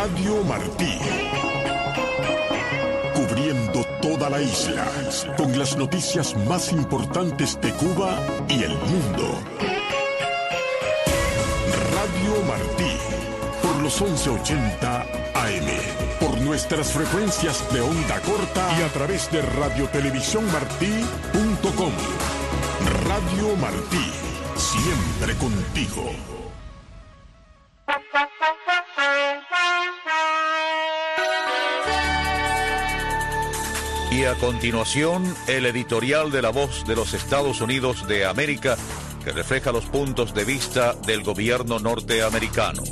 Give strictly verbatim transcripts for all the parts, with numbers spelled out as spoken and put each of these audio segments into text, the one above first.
Radio Martí. Cubriendo toda la isla, con las noticias más importantes de Cuba y el mundo. Radio Martí, por los once ochenta A M, por nuestras frecuencias de onda corta y a través de radiotelevisión-martí punto com. Radio Martí, siempre contigo. Y a continuación, el editorial de La Voz de los Estados Unidos de América, que refleja los puntos de vista del gobierno norteamericano.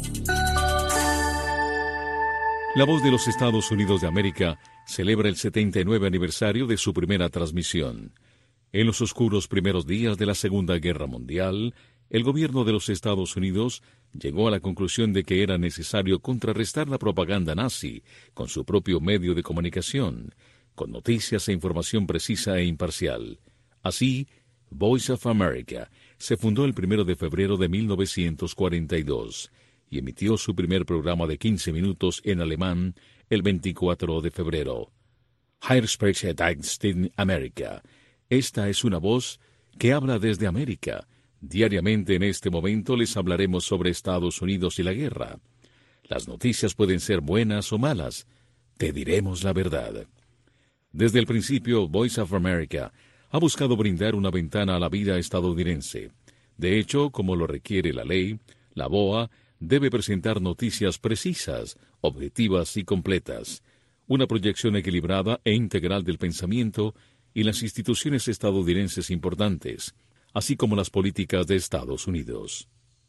La Voz de los Estados Unidos de América celebra el setenta y nueve aniversario de su primera transmisión. En los oscuros primeros días de la Segunda Guerra Mundial, el gobierno de los Estados Unidos llegó a la conclusión de que era necesario contrarrestar la propaganda nazi con su propio medio de comunicación, con noticias e información precisa e imparcial. Así, Voice of America se fundó el primero de febrero de mil novecientos cuarenta y dos y emitió su primer programa de quince minutos en alemán el veinticuatro de febrero. Hier spricht in America. Esta es una voz que habla desde América. Diariamente en este momento les hablaremos sobre Estados Unidos y la guerra. Las noticias pueden ser buenas o malas. Te diremos la verdad. Desde el principio, Voice of America ha buscado brindar una ventana a la vida estadounidense. De hecho, como lo requiere la ley, la V O A debe presentar noticias precisas, objetivas y completas, una proyección equilibrada e integral del pensamiento y las instituciones estadounidenses importantes, así como las políticas de Estados Unidos.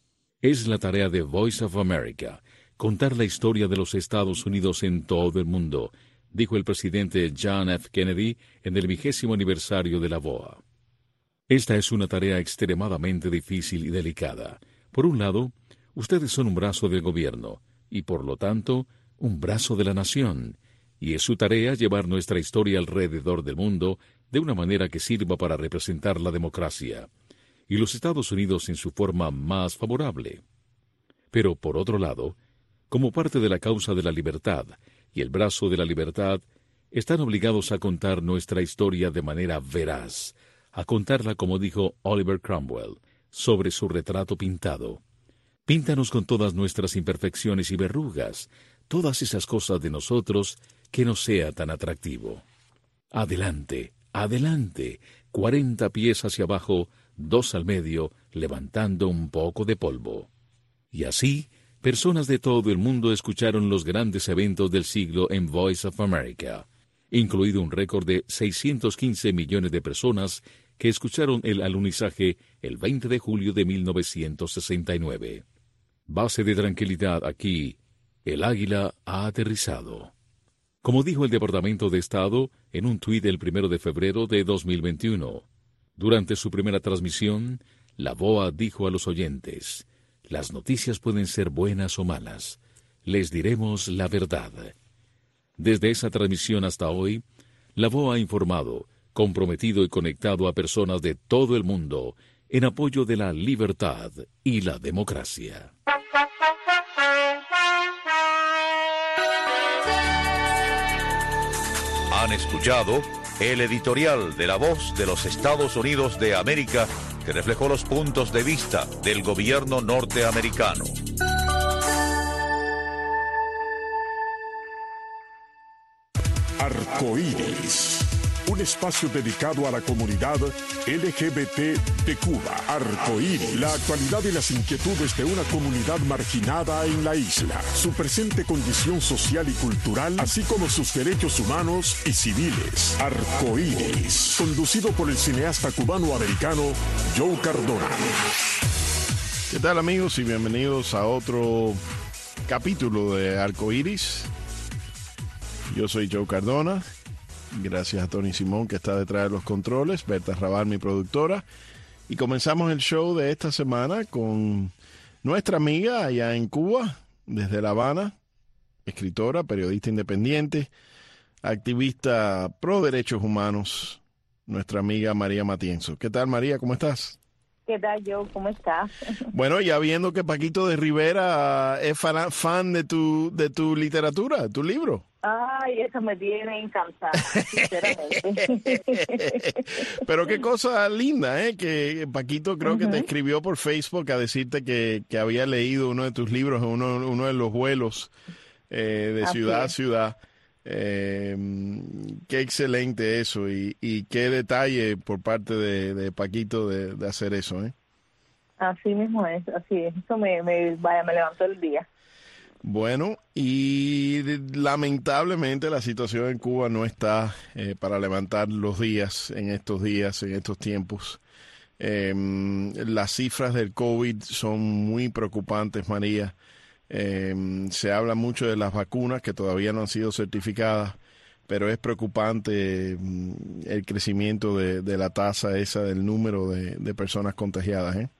Es la tarea de Voice of America contar la historia de los Estados Unidos en todo el mundo, dijo el presidente John F. Kennedy en el vigésimo aniversario de la V O A. Esta es una tarea extremadamente difícil y delicada. Por un lado, ustedes son un brazo del gobierno y, por lo tanto, un brazo de la nación, y es su tarea llevar nuestra historia alrededor del mundo de una manera que sirva para representar la democracia, y los Estados Unidos en su forma más favorable. Pero, por otro lado, como parte de la causa de la libertad y el brazo de la libertad, están obligados a contar nuestra historia de manera veraz, a contarla como dijo Oliver Cromwell, sobre su retrato pintado. Píntanos con todas nuestras imperfecciones y verrugas, todas esas cosas de nosotros que no sea tan atractivo. Adelante, adelante, cuarenta pies hacia abajo, dos al medio, levantando un poco de polvo. Y así, personas de todo el mundo escucharon los grandes eventos del siglo en Voice of America, incluido un récord de seiscientos quince millones de personas que escucharon el alunizaje el veinte de julio de mil novecientos sesenta y nueve. Base de tranquilidad aquí, el águila ha aterrizado. Como dijo el Departamento de Estado en un tuit el primero de febrero de dos mil veintiuno, durante su primera transmisión, la V O A dijo a los oyentes: las noticias pueden ser buenas o malas. Les diremos la verdad. Desde esa transmisión hasta hoy, la V O A ha informado, comprometido y conectado a personas de todo el mundo en apoyo de la libertad y la democracia. Han escuchado el editorial de La Voz de los Estados Unidos de América, que reflejó los puntos de vista del gobierno norteamericano. Arcoíris, un espacio dedicado a la comunidad L G B T de Cuba. Arcoíris, la actualidad y las inquietudes de una comunidad marginada en la isla, su presente condición social y cultural, así como sus derechos humanos y civiles. Arcoíris, conducido por el cineasta cubano-americano Joe Cardona. ¿Qué tal, amigos? Y bienvenidos a otro capítulo de Arcoíris. Yo soy Joe Cardona. Gracias a Tony Simón, que está detrás de los controles, Berta Raval, mi productora. Y comenzamos el show de esta semana con nuestra amiga allá en Cuba, desde La Habana, escritora, periodista independiente, activista pro derechos humanos, nuestra amiga María Matienzo. ¿Qué tal, María? ¿Cómo estás? ¿Qué tal, Joe? ¿Cómo estás? Bueno, ya viendo que Paquito de Rivera es fan, fan de tu de tu literatura, de tu libro. Ay, eso me tiene encantada, sinceramente. Pero qué cosa linda, ¿eh? Que Paquito creo uh-huh. que te escribió por Facebook a decirte que, que había leído uno de tus libros en uno, uno de los vuelos eh, de Así ciudad es. a ciudad. Eh, qué excelente eso y, y qué detalle por parte de, de Paquito de, de hacer eso, ¿eh? Así mismo es, así es. Eso me, me, vaya, me levantó el día. Bueno, y lamentablemente la situación en Cuba no está eh, para levantar los días en estos días, en estos tiempos. Eh, las cifras del COVID son muy preocupantes, María. Eh, se habla mucho de las vacunas que todavía no han sido certificadas, pero es preocupante mm, el crecimiento de, de la tasa esa del número de, de personas contagiadas, ¿eh?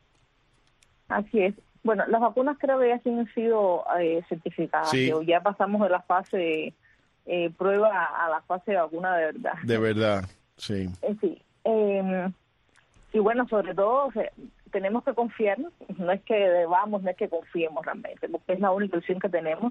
Así es. Bueno, las vacunas creo que ya sí han sido eh, certificadas. Sí. Ya pasamos de la fase eh, prueba a la fase de vacuna de verdad. De verdad, sí. Eh, sí. Eh, y bueno, sobre todo, o sea, tenemos que confiar, no es que debamos, no es que confiemos realmente, porque es la única opción que tenemos.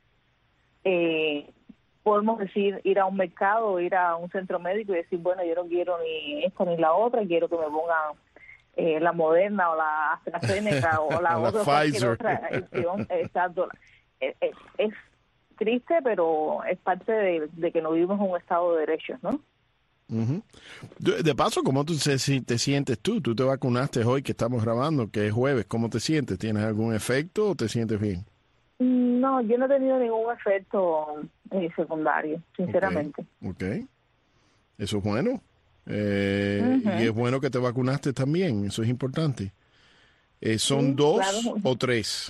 Eh, podemos decir, ir a un mercado, ir a un centro médico y decir, bueno, yo no quiero ni esta ni la otra, quiero que me pongan eh, la Moderna o la AstraZeneca o la, la otra, Pfizer. otra opción. Exacto. Es, es, es triste, pero es parte de, de que no vivimos en un estado de derechos, ¿no? Uh-huh. De paso, ¿cómo tú te, te sientes tú? Tú te vacunaste hoy que estamos grabando, que es jueves. ¿Cómo te sientes? ¿Tienes algún efecto o te sientes bien? No, yo no he tenido ningún efecto eh, secundario, sinceramente. Ok, okay. Eso es bueno. Eh, uh-huh. Y es bueno que te vacunaste también, eso es importante. Eh, ¿Son sí, dos claro. o tres?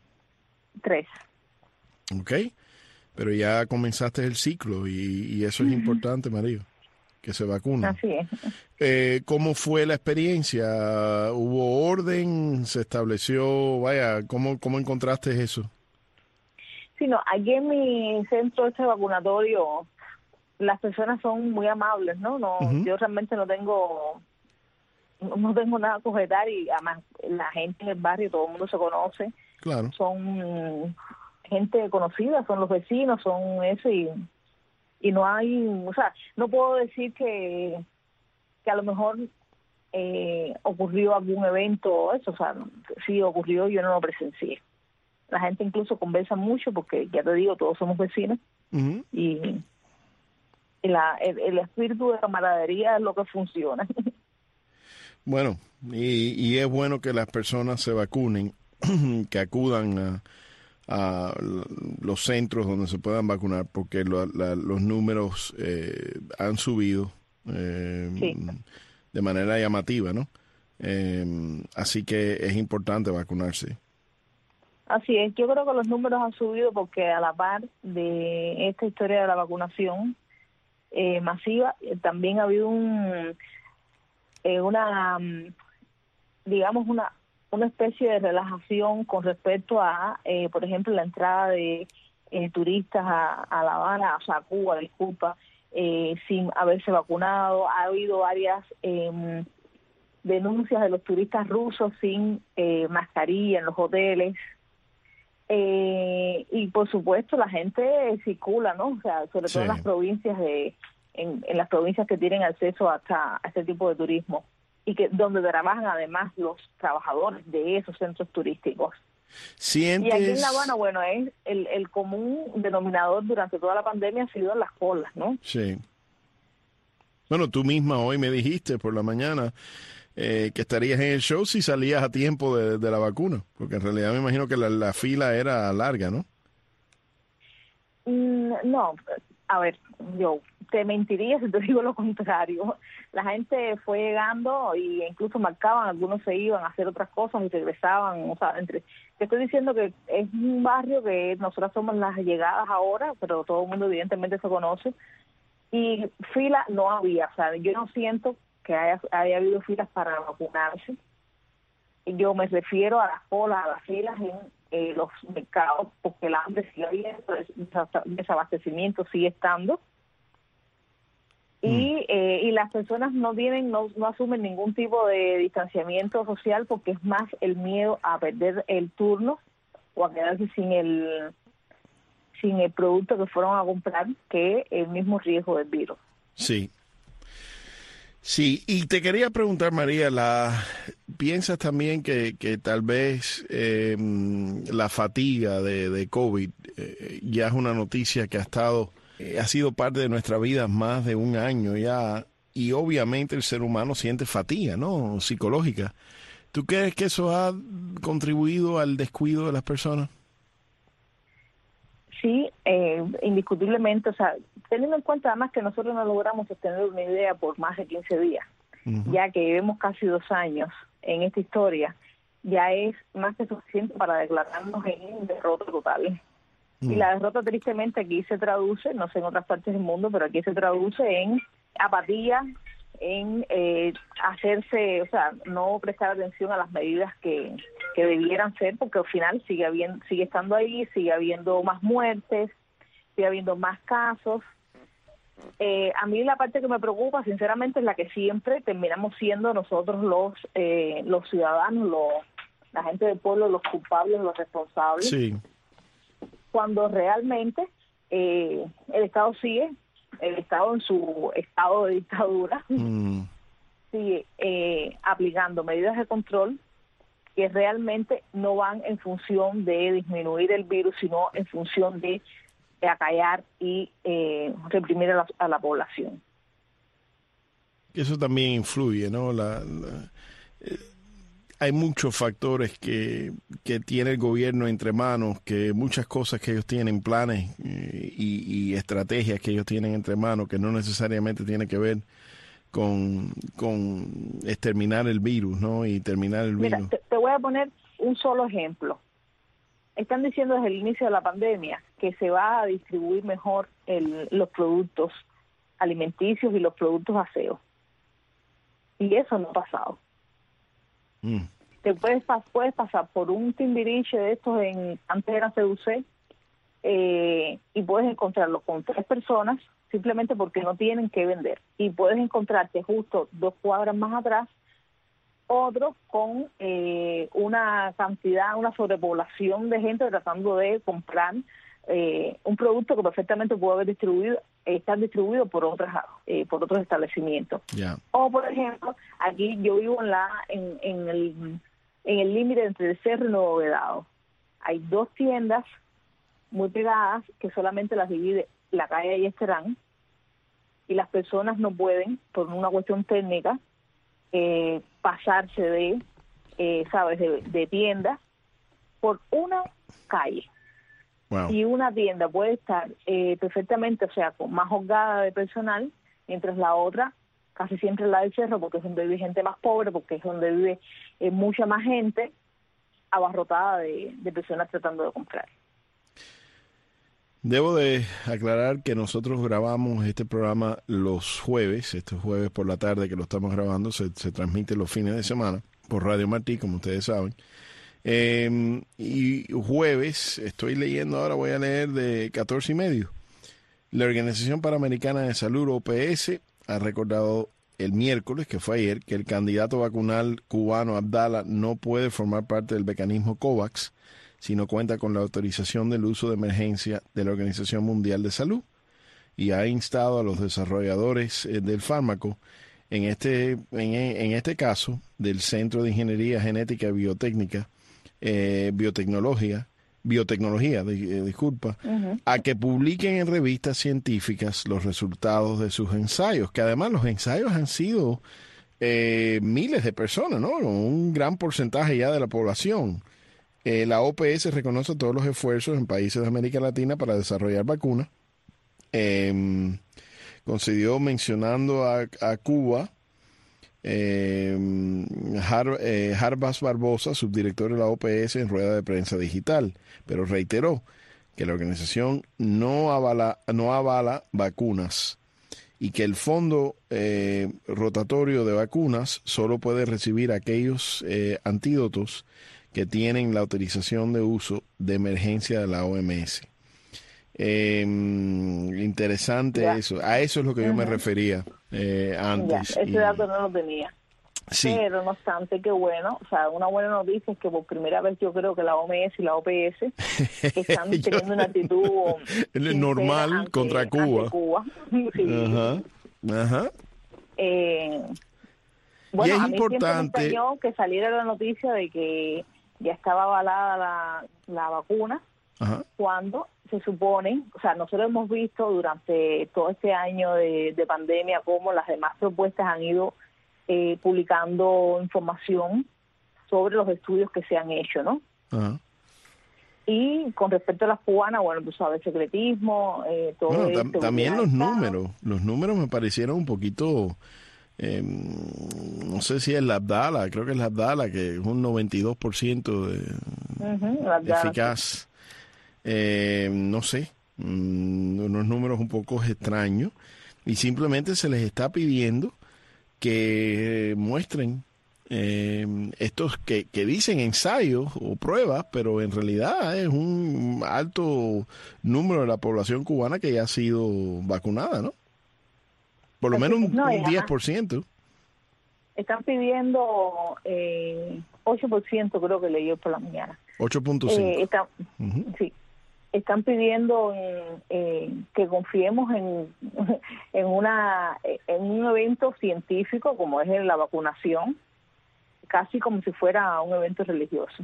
Tres. Ok, pero ya comenzaste el ciclo y, y eso es uh-huh. importante, María. Que se vacuna. Así es. Eh, ¿Cómo fue la experiencia? ¿Hubo orden? ¿Se estableció? Vaya, ¿cómo, cómo encontraste eso? Sí, no, aquí en mi centro este vacunatorio las personas son muy amables, ¿no? No, uh-huh. Yo realmente no tengo no tengo nada que objetar y además la gente en el barrio, todo el mundo se conoce. Claro. Son gente conocida, son los vecinos, son eso y y no hay, o sea, no puedo decir que, que a lo mejor eh, ocurrió algún evento o eso, o sea, sí ocurrió, yo no lo presencié. La gente incluso conversa mucho porque, ya te digo, todos somos vecinos uh-huh. y, y la, el, el espíritu de camaradería es lo que funciona. Bueno, y, y es bueno que las personas se vacunen, que acudan a a los centros donde se puedan vacunar porque lo, la, los números eh, han subido eh, sí. de manera llamativa, ¿no? Eh, así que es importante vacunarse. Así es, yo creo que los números han subido porque a la par de esta historia de la vacunación eh, masiva, eh, también ha habido un eh, una digamos una una especie de relajación con respecto a, eh, por ejemplo, la entrada de eh, turistas a, a La Habana, o sea, a Cuba, disculpa, eh, sin haberse vacunado. Ha habido varias eh, denuncias de los turistas rusos sin eh, mascarilla en los hoteles. Eh, y, por supuesto, la gente circula, ¿no? O sea, sobre todo sí. en las provincias de en, en las provincias que tienen acceso hasta a este tipo de turismo. Y que donde trabajan además los trabajadores de esos centros turísticos. ¿Sientes? Y aquí en La Habana, bueno, es el, el común denominador durante toda la pandemia ha sido las colas, ¿no? Sí. Bueno, tú misma hoy me dijiste por la mañana eh, que estarías en el show si salías a tiempo de, de la vacuna, porque en realidad me imagino que la, la fila era larga, ¿no? Mm, no, a ver, yo te mentiría si te digo lo contrario. La gente fue llegando y incluso marcaban, algunos se iban a hacer otras cosas y regresaban. O sea, entre, te estoy diciendo que es un barrio que nosotras somos las llegadas ahora, pero todo el mundo evidentemente se conoce. Y fila no había, o sea, yo no siento que haya, haya habido filas para vacunarse. Yo me refiero a las colas, a las filas en eh, los mercados, porque el hambre sigue habiendo, el desabastecimiento sigue estando. Y, Mm. eh, y las personas no tienen, no, no asumen ningún tipo de distanciamiento social porque es más el miedo a perder el turno o a quedarse sin el sin el producto que fueron a comprar que el mismo riesgo del virus. Sí. Sí, y te quería preguntar, María, la, ¿piensas también que, que tal vez eh, la fatiga de, de COVID eh, ya es una noticia que ha estado, eh, ha sido parte de nuestra vida más de un año ya, y obviamente el ser humano siente fatiga, ¿no? Psicológica. ¿Tú crees que eso ha contribuido al descuido de las personas? Sí, eh, indiscutiblemente, o sea, teniendo en cuenta además que nosotros no logramos sostener una idea por más de quince días, uh-huh. ya que vivimos casi dos años en esta historia, ya es más que suficiente para declararnos en derrota total. Uh-huh. Y la derrota tristemente aquí se traduce, no sé en otras partes del mundo, pero aquí se traduce en apatía, en eh, hacerse, o sea, no prestar atención a las medidas que, que debieran ser, porque al final sigue habiendo, sigue estando ahí, sigue habiendo más muertes, sigue habiendo más casos. Eh, a mí la parte que me preocupa, sinceramente, es la que siempre terminamos siendo nosotros los eh, los ciudadanos, los, la gente del pueblo, los culpables, los responsables. Sí. Cuando realmente eh, el Estado sigue el Estado en su estado de dictadura mm. sigue eh, aplicando medidas de control que realmente no van en función de disminuir el virus, sino en función de, de acallar y eh, reprimir a la, a la población. Eso también influye, ¿no? La, la, eh, hay muchos factores que, que tiene el gobierno entre manos, que muchas cosas que ellos tienen, planes eh, y, y estrategias que ellos tienen entre manos, que no necesariamente tienen que ver con, con exterminar el virus, ¿no? Y terminar el Mira, virus. Te, te voy a poner un solo ejemplo. Están diciendo desde el inicio de la pandemia que se va a distribuir mejor el, los productos alimenticios y los productos aseos. Y eso no ha pasado. Mm. Te puedes, puedes pasar por un timbiriche de estos, en antes era C U C, eh, y puedes encontrarlo con tres personas simplemente porque no tienen que vender. Y puedes encontrarte justo dos cuadras más atrás otro con eh, una cantidad, una sobrepoblación de gente tratando de comprar eh, un producto que perfectamente puede haber distribuido, estar distribuido por otras eh, por otros establecimientos. Yeah. O por ejemplo, aquí yo vivo en la en, en el en el límite entre el Cerro y Nuevo Vedado. Hay dos tiendas muy pegadas que solamente las divide la calle Ayestarán, y las personas no pueden, por una cuestión técnica, eh, pasarse de, eh, sabes, de, de tiendas por una calle. Wow. Y una tienda puede estar eh, perfectamente, o sea, con más holgada de personal, mientras la otra, casi siempre la del Cerro, porque es donde vive gente más pobre, porque es donde vive eh, mucha más gente abarrotada de, de personas tratando de comprar. Debo de aclarar que nosotros grabamos este programa los jueves, estos jueves por la tarde que lo estamos grabando, se, se transmite los fines de semana por Radio Martí, como ustedes saben. Eh, y jueves, estoy leyendo ahora, voy a leer de catorce y medio. La Organización Panamericana de Salud, O P S, ha recordado el miércoles, que fue ayer, que el candidato vacunal cubano Abdala no puede formar parte del mecanismo COVAX si no cuenta con la autorización del uso de emergencia de la Organización Mundial de Salud, y ha instado a los desarrolladores eh, del fármaco, en este, en, en este caso del Centro de Ingeniería Genética y Biotécnica, eh, Biotecnología, Biotecnología, de, eh, disculpa, uh-huh. a que publiquen en revistas científicas los resultados de sus ensayos, que además los ensayos han sido eh, miles de personas, ¿no? Un gran porcentaje ya de la población. Eh, la O P S reconoce todos los esfuerzos en países de América Latina para desarrollar vacunas. Eh, concedió mencionando a, a Cuba, eh, Har, eh, Harbas Barbosa, subdirector de la O P S, en rueda de prensa digital, pero reiteró que la organización no avala, no avala vacunas y que el fondo eh, rotatorio de vacunas solo puede recibir aquellos eh, antídotos que tienen la autorización de uso de emergencia de la O M S. Eh, interesante ya. eso. A eso es lo que yo uh-huh. me refería eh, antes. Ya, ese y... dato no lo tenía. Sí. Pero no obstante, qué bueno, o sea, una buena noticia es que por primera vez yo creo que la O M S y la O P S están yo... teniendo una actitud normal ante, contra Cuba. Ante Cuba. Sí. Ajá, ajá. Eh, bueno, y es a mí importante siempre me extrañó que saliera la noticia de que ya estaba avalada la, la vacuna, ajá. cuando se supone, o sea, nosotros hemos visto durante todo este año de, de pandemia cómo las demás propuestas han ido eh, publicando información sobre los estudios que se han hecho, ¿no? Ajá. Y con respecto a las cubanas, bueno, tú sabes, secretismo, eh, todo bueno, esto. tam- también los números, los números me parecieron un poquito, eh, no sé si es la Abdala, creo que es la Abdala, que es un noventa y dos por ciento de, uh-huh, Abdala, eficaz. Sí. Eh, no sé, mm, unos números un poco extraños, y simplemente se les está pidiendo que muestren eh, estos que, que dicen ensayos o pruebas, pero en realidad es un alto número de la población cubana que ya ha sido vacunada, ¿no? Por lo menos un, no, un diez por ciento. Están pidiendo eh, ocho por ciento, creo que leí por la mañana. ocho punto cinco. Eh, están, uh-huh. Sí. Están pidiendo eh, que confiemos en, en una en un evento científico como es la vacunación, casi como si fuera un evento religioso.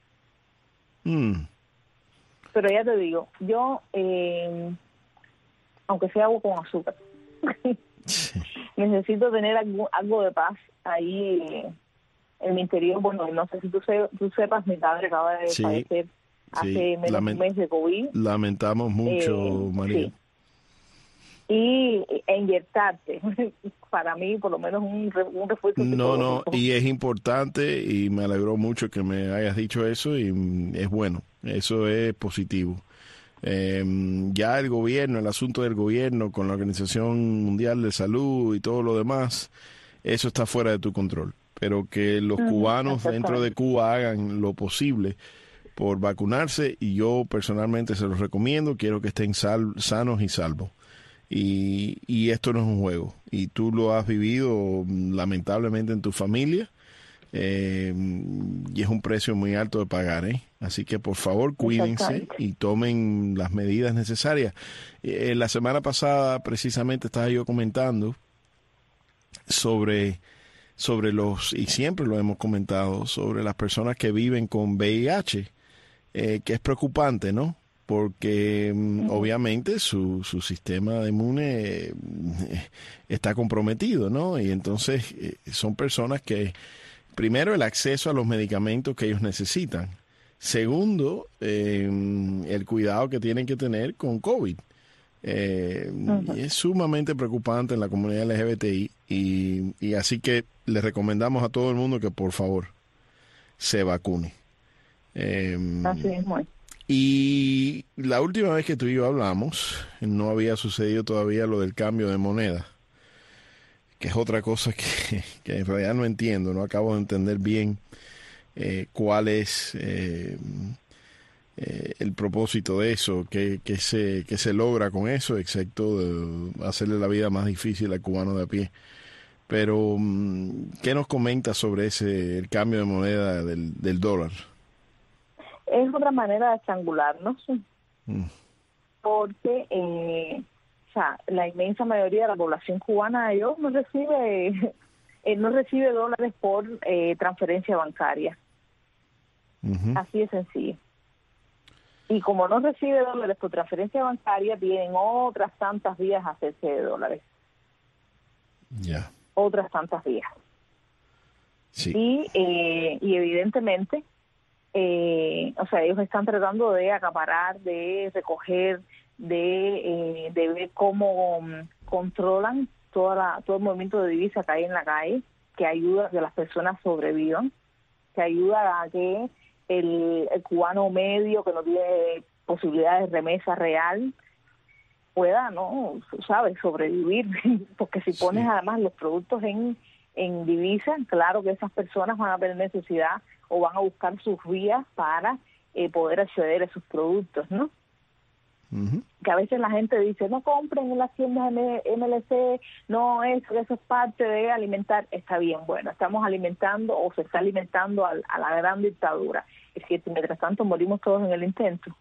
Mm. Pero ya te digo, yo, eh, aunque sea agua con azúcar, Sí. necesito tener algo, algo de paz ahí eh, en mi interior. Bueno, no sé si tú, se, tú sepas, mi padre acaba de Sí. fallecer hace Sí. menos Lament- de un mes de COVID. Lamentamos mucho, Eh, María. Sí. Y e inyectarte, para mí, por lo menos, un, re- un refuerzo No, no, psicológico. y es importante y me alegró mucho que me hayas dicho eso y mm, es bueno, eso es positivo. Eh, ya el gobierno, el asunto del gobierno con la Organización Mundial de Salud y todo lo demás, eso está fuera de tu control. Pero que los Ujú, cubanos dentro de exactamente. Cuba hagan lo posible por vacunarse y yo personalmente se los recomiendo, quiero que estén sal- sanos y salvos. Y, y esto no es un juego. Y tú lo has vivido lamentablemente en tu familia. Eh, y es un precio muy alto de pagar, ¿eh? Así que por favor cuídense Exactamente. y tomen las medidas necesarias. Eh, la semana pasada precisamente estaba yo comentando sobre, sobre los, y siempre lo hemos comentado, sobre las personas que viven con V I H, eh, que es preocupante, ¿no? Porque mm, Ujú. obviamente su, su sistema inmune eh, está comprometido, ¿no? Y entonces eh, son personas que, primero, el acceso a los medicamentos que ellos necesitan. Segundo, eh, el cuidado que tienen que tener con COVID. Eh, Ujú. y es sumamente preocupante en la comunidad L G B T I y, y así que le recomendamos a todo el mundo que por favor se vacune. Eh, Así mismo es. y la última vez que tú y yo hablamos, no había sucedido todavía lo del cambio de moneda, que es otra cosa que, que en realidad no entiendo, no acabo de entender bien eh, cuál es eh, eh, el propósito de eso, que, que, se, que se logra con eso, excepto de hacerle la vida más difícil al cubano de a pie. Pero, ¿qué nos comenta sobre ese el cambio de moneda del, del dólar? Es otra manera de estrangularnos, Mm. porque eh, o sea, la inmensa mayoría de la población cubana ellos no recibe eh, no recibe dólares por eh, transferencia bancaria. Uh-huh. Así de sencillo. Y como no recibe dólares por transferencia bancaria, tienen otras tantas vías a hacerse de dólares. Ya. Yeah. Otras tantas vías. Sí. Y, eh, y evidentemente, eh, o sea, ellos están tratando de acaparar, de recoger, de, eh, de ver cómo um, controlan toda la, todo el movimiento de divisa que hay en la calle, que ayuda a que las personas sobrevivan, que ayuda a que el, el cubano medio, que no tiene posibilidades de remesa real, pueda, ¿no? ¿Sabes? Sobrevivir. Porque si pones sí. además los productos en, en divisa, claro que esas personas van a tener necesidad o van a buscar sus vías para eh, poder acceder a esos productos, ¿no? Uh-huh. Que a veces la gente dice, no compren en las tiendas M L C, no, eso, eso es parte de alimentar. Está bien, bueno, estamos alimentando o se está alimentando a, a la gran dictadura. Es que mientras tanto morimos todos en el intento.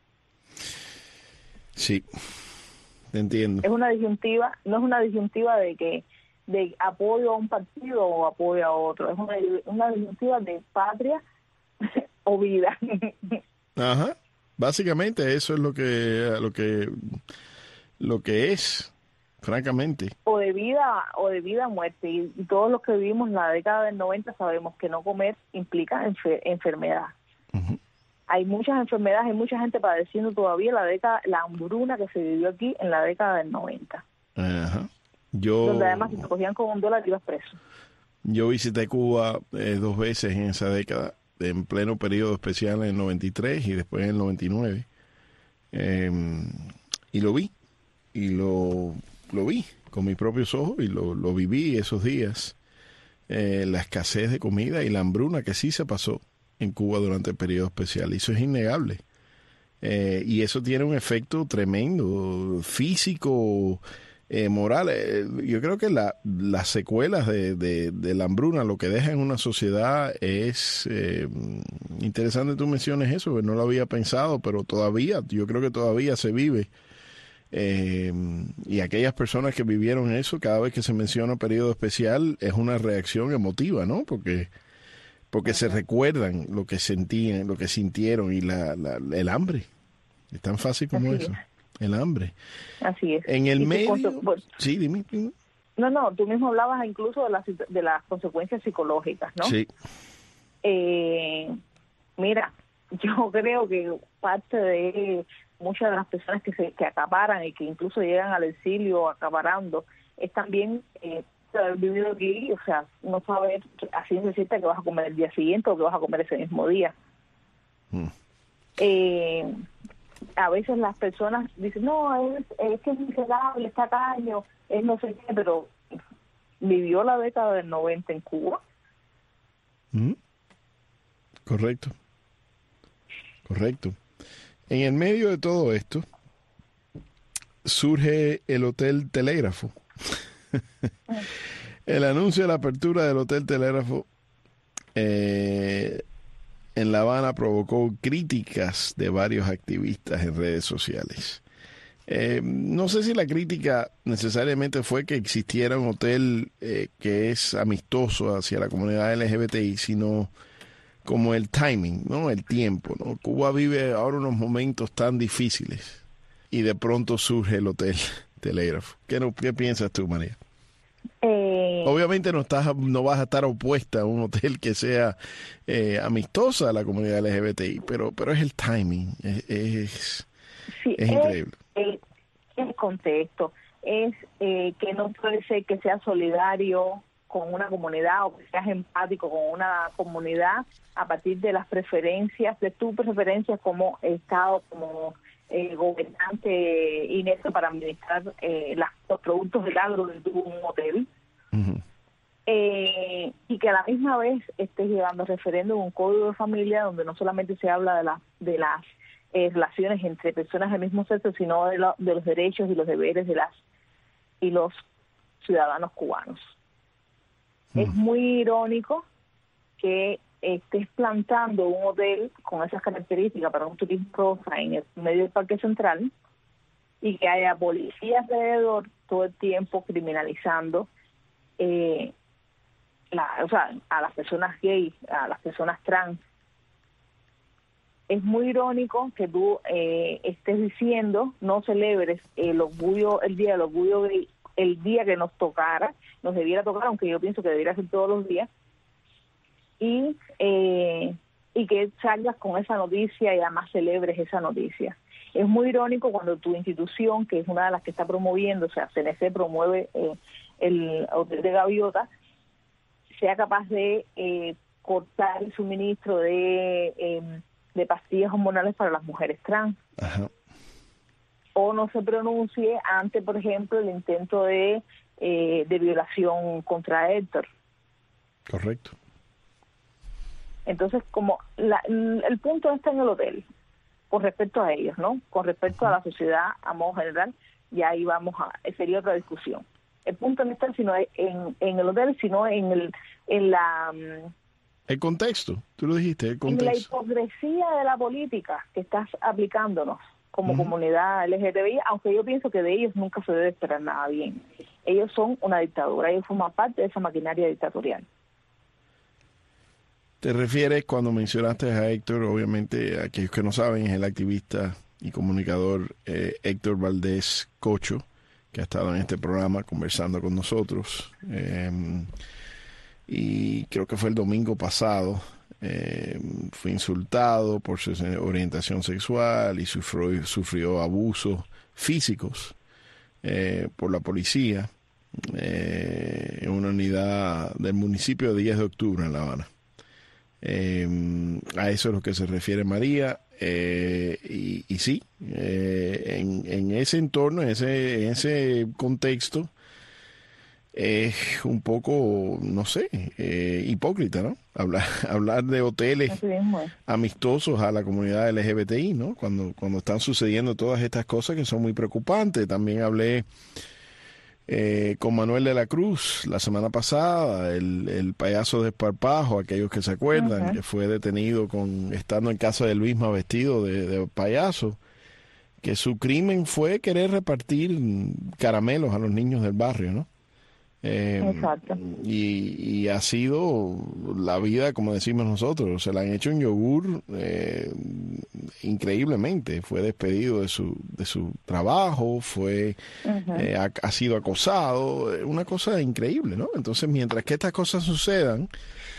Sí, te entiendo. Es una disyuntiva, no es una disyuntiva de que de apoyo a un partido o apoyo a otro, es una, una disyuntiva de patria o vida. Ajá. Básicamente eso es lo que lo que lo que es, francamente. O de vida o de vida a muerte. Y, y todos los que vivimos en la década del noventa sabemos que no comer implica enfer- enfermedad. Uh-huh. Hay muchas enfermedades, hay mucha gente padeciendo todavía la década, la hambruna que se vivió aquí en la década del noventa. Ajá. Yo, donde además si te cogían con un dólar ibas preso. Yo visité Cuba eh, dos veces en esa década, en pleno periodo especial en el noventa y tres y después en el noventa y nueve. Eh, y lo vi, y lo, lo vi con mis propios ojos y lo, lo viví esos días. Eh, la escasez de comida y la hambruna que sí se pasó en Cuba durante el periodo especial. Y eso es innegable. Eh, y eso tiene un efecto tremendo, físico, eh, moral. Eh, yo creo que la, las secuelas de, de, de la hambruna, lo que deja en una sociedad es eh, interesante. Tú menciones eso, que no lo había pensado, pero todavía, yo creo que todavía se vive. Eh, y aquellas personas que vivieron eso, cada vez que se menciona periodo especial, es una reacción emotiva, ¿no? Porque porque se recuerdan lo que sentían, lo que sintieron y la, la el hambre. Es tan fácil como Así eso. es. El hambre. Así es. En el Y medio... conse- bueno, Sí, dime, dime. No, no, tú mismo hablabas incluso de las, de las consecuencias psicológicas, ¿no? Sí. Eh, mira, yo creo que parte de muchas de las personas que se que acaparan y que incluso llegan al exilio acaparando es también eh, haber vivido aquí, o sea, no saber así se siente que vas a comer el día siguiente o que vas a comer ese mismo día. Mm. Eh, a veces las personas dicen, no, es, es que es miserable, es tacaño, es no sé qué, pero vivió la década del noventa en Cuba. Mm. Correcto. Correcto. En el medio de todo esto, surge el Hotel Telégrafo. El anuncio de la apertura del Hotel Telégrafo eh, en La Habana provocó críticas de varios activistas en redes sociales. Eh, no sé si la crítica necesariamente fue que existiera un hotel eh, que es amistoso hacia la comunidad L G B T I, sino como el timing, ¿no? El tiempo, ¿no? Cuba vive ahora unos momentos tan difíciles y de pronto surge el Hotel Telégrafo. ¿Qué, no, qué piensas tú, María? Eh, Obviamente no estás, no vas a estar opuesta a un hotel que sea eh, amistosa a la comunidad L G B T I, pero, pero es el timing, es, es, sí, es increíble. El, el contexto es eh, que no puede ser que seas solidario con una comunidad o que seas empático con una comunidad a partir de las preferencias, de tus preferencias como Estado, como eh, gobernante inepto para administrar eh, las, los productos del agro de un hotel. Uh-huh. Eh, y que a la misma vez estés llevando referéndum un código de familia donde no solamente se habla de, la, de las eh, relaciones entre personas del mismo sexo, sino de, lo, de los derechos y los deberes de las y los ciudadanos cubanos. Uh-huh. Es muy irónico que estés plantando un hotel con esas características para un turismo rosa en el medio del Parque Central y que haya policía alrededor todo el tiempo criminalizando eh, la, o sea, a las personas gays, a las personas trans. Es muy irónico que tú eh, estés diciendo no celebres el orgullo, el día del orgullo gay, el día que nos tocara, nos debiera tocar, aunque yo pienso que debiera ser todos los días, y eh, y que salgas con esa noticia y además celebres esa noticia. Es muy irónico cuando tu institución, que es una de las que está promoviendo, o sea, C N C promueve eh, el Hotel de Gaviota, sea capaz de eh, cortar el suministro de, eh, de pastillas hormonales para las mujeres trans. Ajá. O no se pronuncie ante, por ejemplo, el intento de, eh, de violación contra Héctor. Correcto. Entonces, como la, el punto está en el hotel, con respecto a ellos, ¿no? Con respecto a la sociedad a modo general, ya ahí vamos a, sería otra discusión. El punto no está sino en, en el hotel, sino en el en la el contexto, tú lo dijiste, el contexto. En la hipocresía de la política que estás aplicándonos como uh-huh. comunidad L G T B I, aunque yo pienso que de ellos nunca se debe esperar nada bien. Ellos son una dictadura, ellos forman parte de esa maquinaria dictatorial. Te refieres, cuando mencionaste a Héctor, obviamente aquellos que no saben, es el activista y comunicador eh, Héctor Valdés Cocho, que ha estado en este programa conversando con nosotros. Eh, y creo que fue el domingo pasado, eh, fue insultado por su orientación sexual y sufrió, sufrió abusos físicos eh, por la policía eh, en una unidad del municipio de diez de octubre en La Habana. Eh, a eso es lo que se refiere María. Eh, y, y sí, eh, en, en ese entorno, en ese, en ese contexto, es eh, un poco, no sé, eh, hipócrita, ¿no? Hablar, hablar de hoteles amistosos a la comunidad L G B T I, ¿no? Cuando, cuando están sucediendo todas estas cosas que son muy preocupantes. También hablé Eh, con Manuel de la Cruz la semana pasada, el, el payaso de Esparpajo, aquellos que se acuerdan, uh-huh. que fue detenido con estando en casa de Luisma vestido de, de payaso, que su crimen fue querer repartir caramelos a los niños del barrio, ¿no? Eh, Exacto. Y, y ha sido la vida, como decimos nosotros, se le han hecho un yogur eh, increíblemente. Fue despedido de su de su trabajo, fue uh-huh. eh, ha, ha sido acosado, una cosa increíble, ¿no? Entonces, mientras que estas cosas sucedan,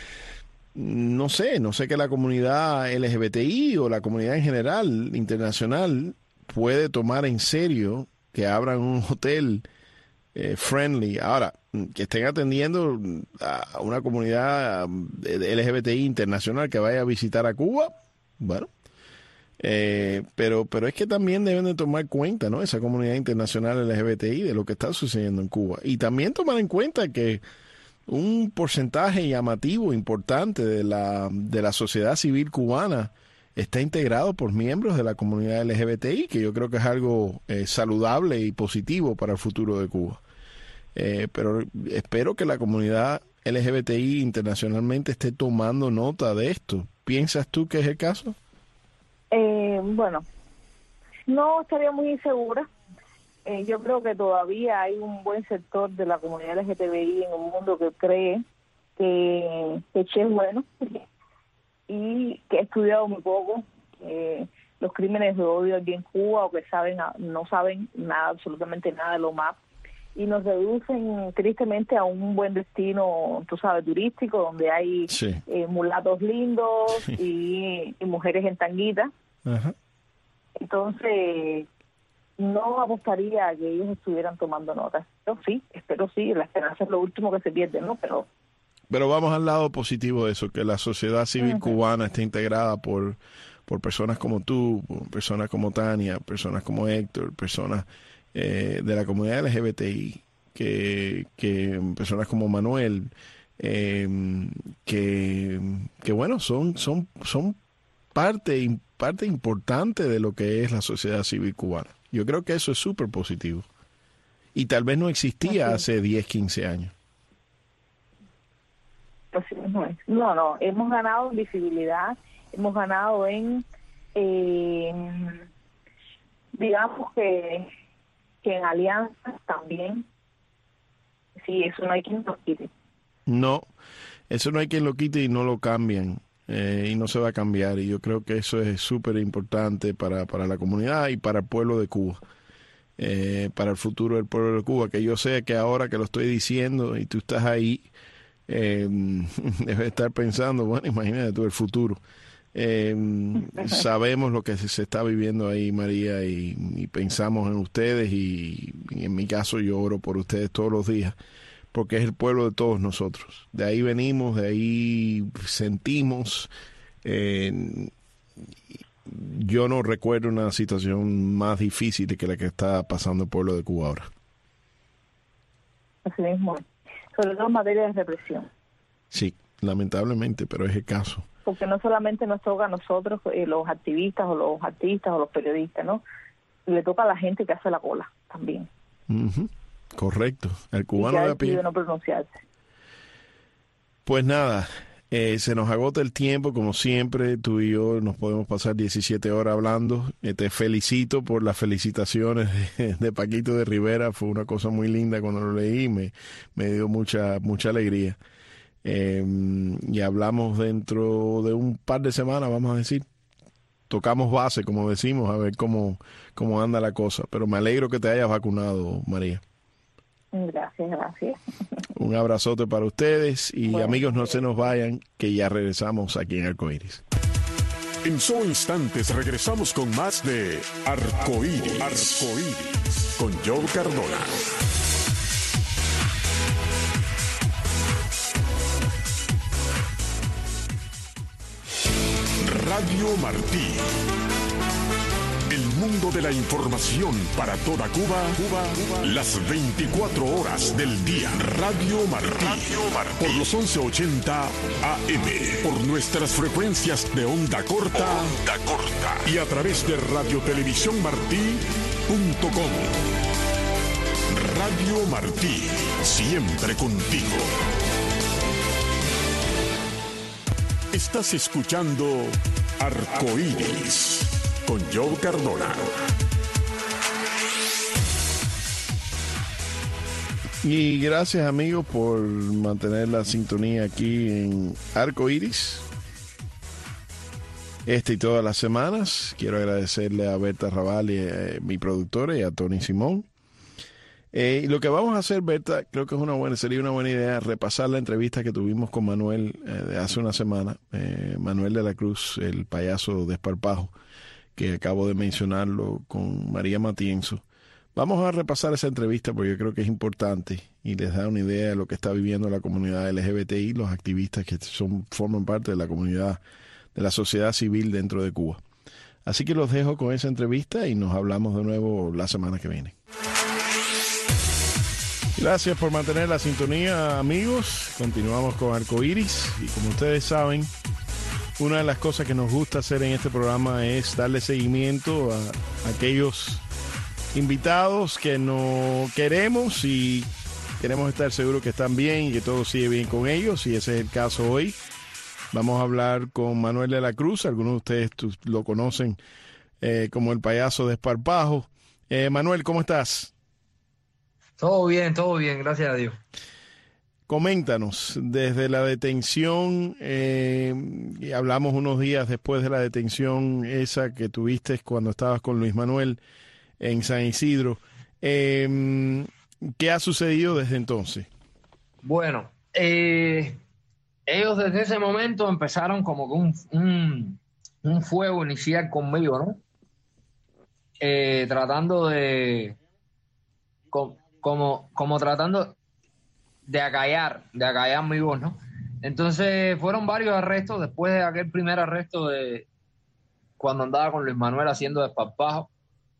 no sé, no sé que la comunidad L G B T I o la comunidad en general internacional puede tomar en serio que abran un hotel eh, friendly. Ahora, que estén atendiendo a una comunidad L G B T I internacional que vaya a visitar a Cuba, bueno, eh, pero pero es que también deben de tomar cuenta, ¿no? Esa comunidad internacional L G B T I de lo que está sucediendo en Cuba. Y también tomar en cuenta que un porcentaje llamativo, importante de la, de la sociedad civil cubana está integrado por miembros de la comunidad L G B T I, que yo creo que es algo eh, saludable y positivo para el futuro de Cuba. Eh, pero espero que la comunidad L G B T I internacionalmente esté tomando nota de esto. ¿Piensas tú que es el caso? Eh, bueno, no estaría muy insegura. Eh, yo creo que todavía hay un buen sector de la comunidad L G B T I en un mundo que cree que, que Che es bueno y que ha estudiado muy poco eh, los crímenes de odio aquí en Cuba, o que saben no saben nada, absolutamente nada de lo más, y nos reducen tristemente a un buen destino, tú sabes, turístico, donde hay sí. eh, mulatos lindos sí. y, y mujeres en tanguita. Uh-huh. Entonces, no apostaría a que ellos estuvieran tomando notas. Yo sí, espero sí, la esperanza es lo último que se pierde, ¿no? Pero pero vamos al lado positivo de eso, que la sociedad civil uh-huh. cubana esté integrada por, por personas como tú, por personas como Tania, personas como Héctor, personas Eh, de la comunidad L G B T I, que, que personas como Manuel, eh, que, que bueno, son, son, son parte, parte importante de lo que es la sociedad civil cubana. Yo creo que eso es súper positivo. Y tal vez no existía hace diez, quince años. Pues no, es. no, no, hemos ganado en visibilidad, hemos ganado en, eh, digamos que que en alianzas también. Sí, eso no hay quien lo quite. No, eso no hay quien lo quite y no lo cambian. Eh, y no se va a cambiar. Y yo creo que eso es súper importante para, para la comunidad y para el pueblo de Cuba. Eh, para el futuro del pueblo de Cuba. Que yo sé que ahora que lo estoy diciendo y tú estás ahí, eh, debes estar pensando, bueno, imagínate tú el futuro. Eh, sabemos lo que se, se está viviendo ahí, María, y, y pensamos en ustedes y, y en mi caso yo oro por ustedes todos los días, porque es el pueblo de todos nosotros. De ahí venimos, de ahí sentimos. Eh, yo no recuerdo una situación más difícil que la que está pasando el pueblo de Cuba ahora. Así mismo, sobre todo en materia de represión. Sí, lamentablemente, pero es el caso. porque no solamente nos toca a nosotros, eh, los activistas o los artistas o los periodistas, ¿no? Le toca a la gente que hace la cola también. Uh-huh. Correcto, el cubano y que de a pie. No pronunciarse. Pues nada, eh, se nos agota el tiempo, como siempre, tú y yo nos podemos pasar diecisiete horas hablando. Eh, te felicito por las felicitaciones de, de Paquito de Rivera, fue una cosa muy linda cuando lo leí, me, me dio mucha, mucha alegría. Eh, y hablamos dentro de un par de semanas, vamos a decir. Tocamos base, como decimos, a ver cómo, cómo anda la cosa. Pero me alegro que te hayas vacunado, María. Gracias, gracias. Un abrazote para ustedes y bueno, amigos, no se nos vayan, que ya regresamos aquí en Arcoíris. En solo instantes regresamos con más de Arcoíris, Arcoíris con Joe Cardona. Radio Martí. El mundo de la información para toda Cuba, Cuba, Cuba, las veinticuatro horas del día. Radio Martí. Radio Martí. Por los once ochenta A M. Por nuestras frecuencias de onda corta. Onda corta. Y a través de radiotelevisión martí punto com. Radio Martí. Siempre contigo. Estás escuchando Arcoíris con Joe Cardona. Y gracias, amigos, por mantener la sintonía aquí en Arcoíris. Este y todas las semanas. Quiero agradecerle a Berta Raval, y, eh, mi productora, y a Tony Simón. Eh, y lo que vamos a hacer, Berta, creo que es una buena, sería una buena idea repasar la entrevista que tuvimos con Manuel eh, de hace una semana. Eh, Manuel de la Cruz, el payaso desparpajo, que acabo de mencionarlo con María Matienzo. Vamos a repasar esa entrevista porque yo creo que es importante y les da una idea de lo que está viviendo la comunidad L G B T I, los activistas que son forman parte de la comunidad, de la sociedad civil dentro de Cuba. Así que los dejo con esa entrevista y nos hablamos de nuevo la semana que viene. Gracias por mantener la sintonía, amigos. Continuamos con Arcoíris y como ustedes saben, una de las cosas que nos gusta hacer en este programa es darle seguimiento a, a aquellos invitados que no queremos y queremos estar seguros que están bien y que todo sigue bien con ellos, y ese es el caso hoy. Vamos a hablar con Manuel de la Cruz. Algunos de ustedes tú, lo conocen eh, como el payaso desparpajo. Eh, Manuel, ¿cómo estás? Todo bien, todo bien, gracias a Dios. Coméntanos, desde la detención, eh, y hablamos unos días después de la detención esa que tuviste cuando estabas con Luis Manuel en San Isidro, eh, ¿qué ha sucedido desde entonces? Bueno, eh, ellos desde ese momento empezaron como que un, un, un fuego inicial conmigo, ¿no? Eh, tratando de... Con, Como, como tratando de acallar, de acallar mi voz, ¿no? Entonces fueron varios arrestos después de aquel primer arresto de cuando andaba con Luis Manuel haciendo desparpajo.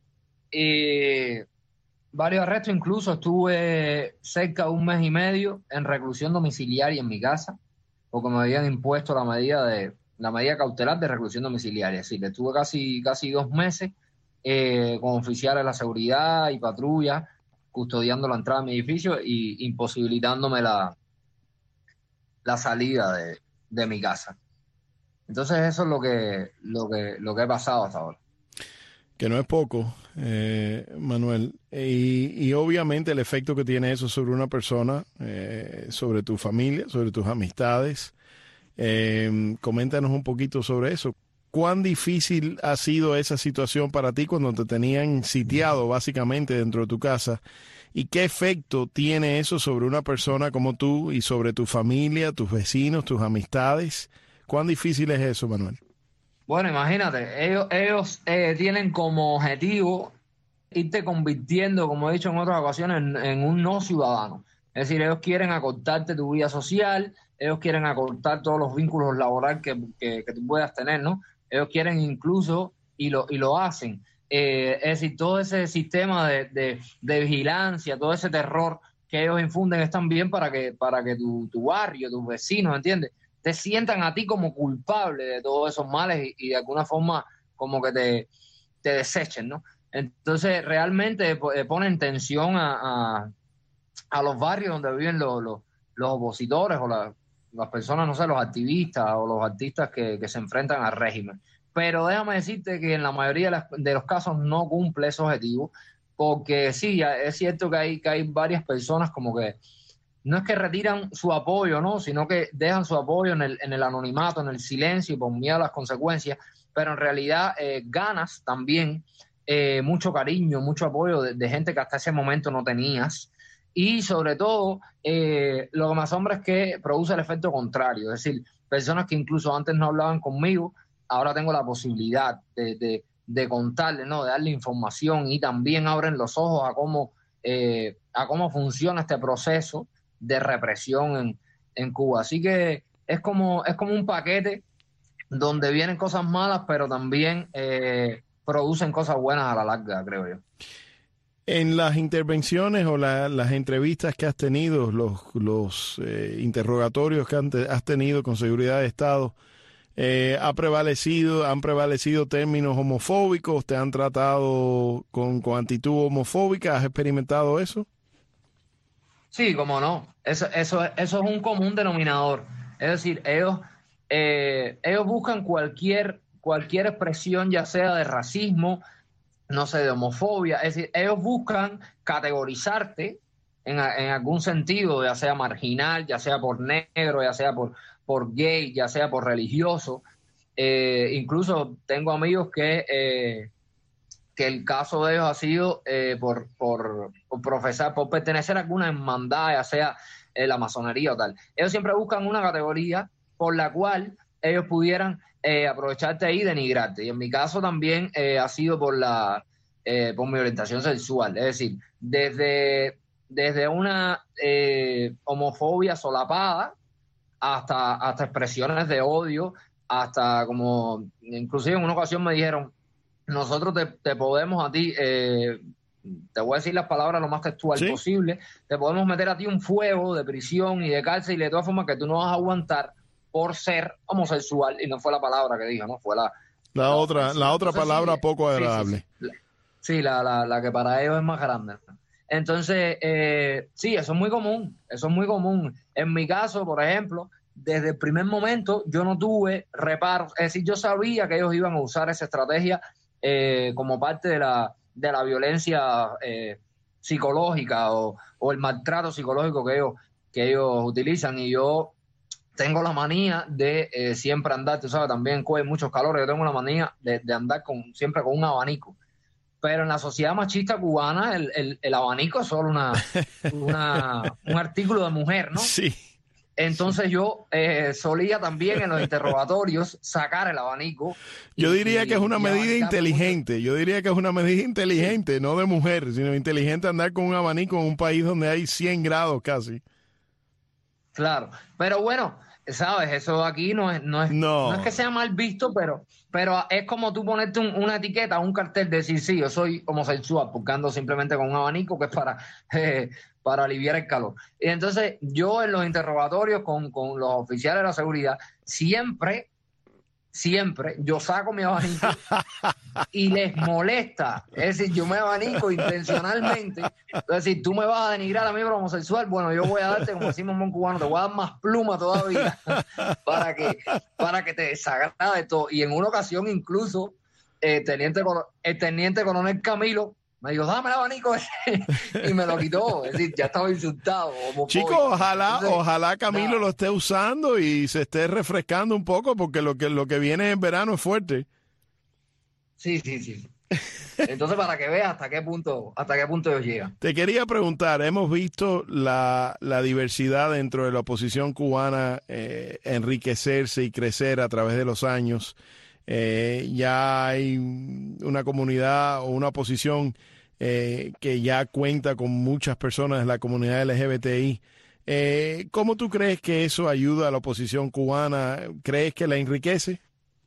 Y varios arrestos, incluso estuve cerca de un mes y medio en reclusión domiciliaria en mi casa, porque me habían impuesto la medida de la medida cautelar de reclusión domiciliaria. Así que estuve casi, casi dos meses eh, con oficiales de la seguridad y patrulla, custodiando la entrada de mi edificio y imposibilitándome la, la salida de, de mi casa. Entonces eso es lo que, lo que, lo que he pasado hasta ahora. Que no es poco, eh, Manuel. Y, y obviamente el efecto que tiene eso sobre una persona, eh, sobre tu familia, sobre tus amistades. Eh, coméntanos un poquito sobre eso. ¿Cuán difícil ha sido esa situación para ti cuando te tenían sitiado básicamente dentro de tu casa? ¿Y qué efecto tiene eso sobre una persona como tú y sobre tu familia, tus vecinos, tus amistades? ¿Cuán difícil es eso, Manuel? Bueno, imagínate, ellos, ellos eh, tienen como objetivo irte convirtiendo, como he dicho en otras ocasiones, en, en un no ciudadano. Es decir, ellos quieren acortarte tu vida social, ellos quieren acortar todos los vínculos laborales que, que, que tú puedas tener, ¿no? Ellos quieren incluso, y lo, y lo hacen, eh, es decir, todo ese sistema de, de, de vigilancia, todo ese terror que ellos infunden es también para que, para que tu, tu barrio, tus vecinos, ¿entiendes?, te sientan a ti como culpable de todos esos males y, y de alguna forma como que te, te desechen, ¿no? Entonces realmente eh, ponen tensión a, a, a los barrios donde viven los, los, los opositores o la, las personas, no sé, los activistas o los artistas que, que se enfrentan al régimen. Pero déjame decirte que en la mayoría de, las, de los casos no cumple ese objetivo, porque sí, es cierto que hay, que hay varias personas como que no es que retiran su apoyo, ¿no? Sino que dejan su apoyo en el, en el anonimato, en el silencio y por miedo a las consecuencias, pero en realidad eh, ganas también eh, mucho cariño, mucho apoyo de, de gente que hasta ese momento no tenías. Y sobre todo, eh, lo que me asombra es que produce el efecto contrario, es decir, personas que incluso antes no hablaban conmigo, ahora tengo la posibilidad de, de, de contarle, ¿no? De darle información y también abren los ojos a cómo, eh, a cómo funciona este proceso de represión en, en Cuba. Así que es como, es como un paquete donde vienen cosas malas, pero también eh, producen cosas buenas a la larga, creo yo. En las intervenciones o la, las entrevistas que has tenido, los, los eh, interrogatorios que han te, has tenido con seguridad de Estado, eh, ¿ha prevalecido, han prevalecido términos homofóbicos? ¿Te han tratado con, con actitud homofóbica? ¿Has experimentado eso? Sí, cómo no. Eso, eso, eso es un común denominador. Es decir, ellos, eh, ellos buscan cualquier, cualquier expresión, ya sea de racismo, no sé, de homofobia. Es decir, ellos buscan categorizarte en, en algún sentido, ya sea marginal, ya sea por negro, ya sea por, por gay, ya sea por religioso. Eh, incluso tengo amigos que... Eh, que el caso de ellos ha sido eh, por, por, por profesar, por pertenecer a alguna hermandad, ya sea eh, la masonería o tal. Ellos siempre buscan una categoría por la cual ellos pudieran eh, aprovecharte ahí y denigrarte. Y en mi caso también eh, ha sido por la eh, por mi orientación sexual. Es decir, desde, desde una eh, homofobia solapada hasta, hasta expresiones de odio, hasta como, inclusive en una ocasión me dijeron, nosotros te, te podemos a ti, eh, te voy a decir las palabras lo más textual ¿Sí? posible, te podemos meter a ti un fuego de prisión y de cárcel y de todas formas que tú no vas a aguantar por ser homosexual, y no fue la palabra que dijo, no fue la... La, la otra la otra Entonces, palabra sí, poco agradable. Sí, sí, sí la, la, la que para ellos es más grande. Entonces, eh, sí, eso es muy común, eso es muy común. En mi caso, por ejemplo, desde el primer momento yo no tuve reparos, es decir, yo sabía que ellos iban a usar esa estrategia Eh, como parte de la, de la violencia eh, psicológica o, o el maltrato psicológico que ellos, que ellos utilizan, y yo tengo la manía de eh, siempre andar, tú sabes, también coge muchos calores, yo tengo la manía de, de andar con, siempre con un abanico, pero en la sociedad machista cubana el, el, el abanico es solo una, una un artículo de mujer, ¿no? Sí. Entonces yo eh, solía también en los interrogatorios sacar el abanico. Yo diría y, que es una medida inteligente, mucho. Yo diría que es una medida inteligente, sí. No de mujer, sino inteligente andar con un abanico en un país donde hay cien grados casi. Claro, pero bueno, sabes, eso aquí no es, no es, no. No es que sea mal visto, pero, pero es como tú ponerte un, una etiqueta, un cartel de decir, sí, yo soy homosexual, porque ando simplemente con un abanico que es para... Eh, para aliviar el calor. Y entonces yo en los interrogatorios con, con los oficiales de la seguridad, siempre, siempre, yo saco mi abanico y les molesta. Es decir, yo me abanico intencionalmente. Es decir, tú me vas a denigrar a mí por homosexual, bueno, yo voy a darte, como decimos en buen cubano, te voy a dar más pluma todavía para que, para que te desagrade todo. Y en una ocasión incluso, eh, teniente, el teniente coronel Camilo me dijo, dame el abanico ese, y me lo quitó. Es decir, ya estaba insultado. Chicos, ojalá, Entonces, ojalá Camilo nada. lo esté usando y se esté refrescando un poco, porque lo que, lo que viene en verano es fuerte. Sí, sí, sí. Entonces, para que veas hasta qué punto, hasta qué punto ellos llegan. Te quería preguntar, hemos visto la, la diversidad dentro de la oposición cubana eh, enriquecerse y crecer a través de los años. Eh, ya hay una comunidad o una oposición eh, que ya cuenta con muchas personas de la comunidad L G B T I. Eh, ¿Cómo tú crees que eso ayuda a la oposición cubana? ¿Crees que la enriquece?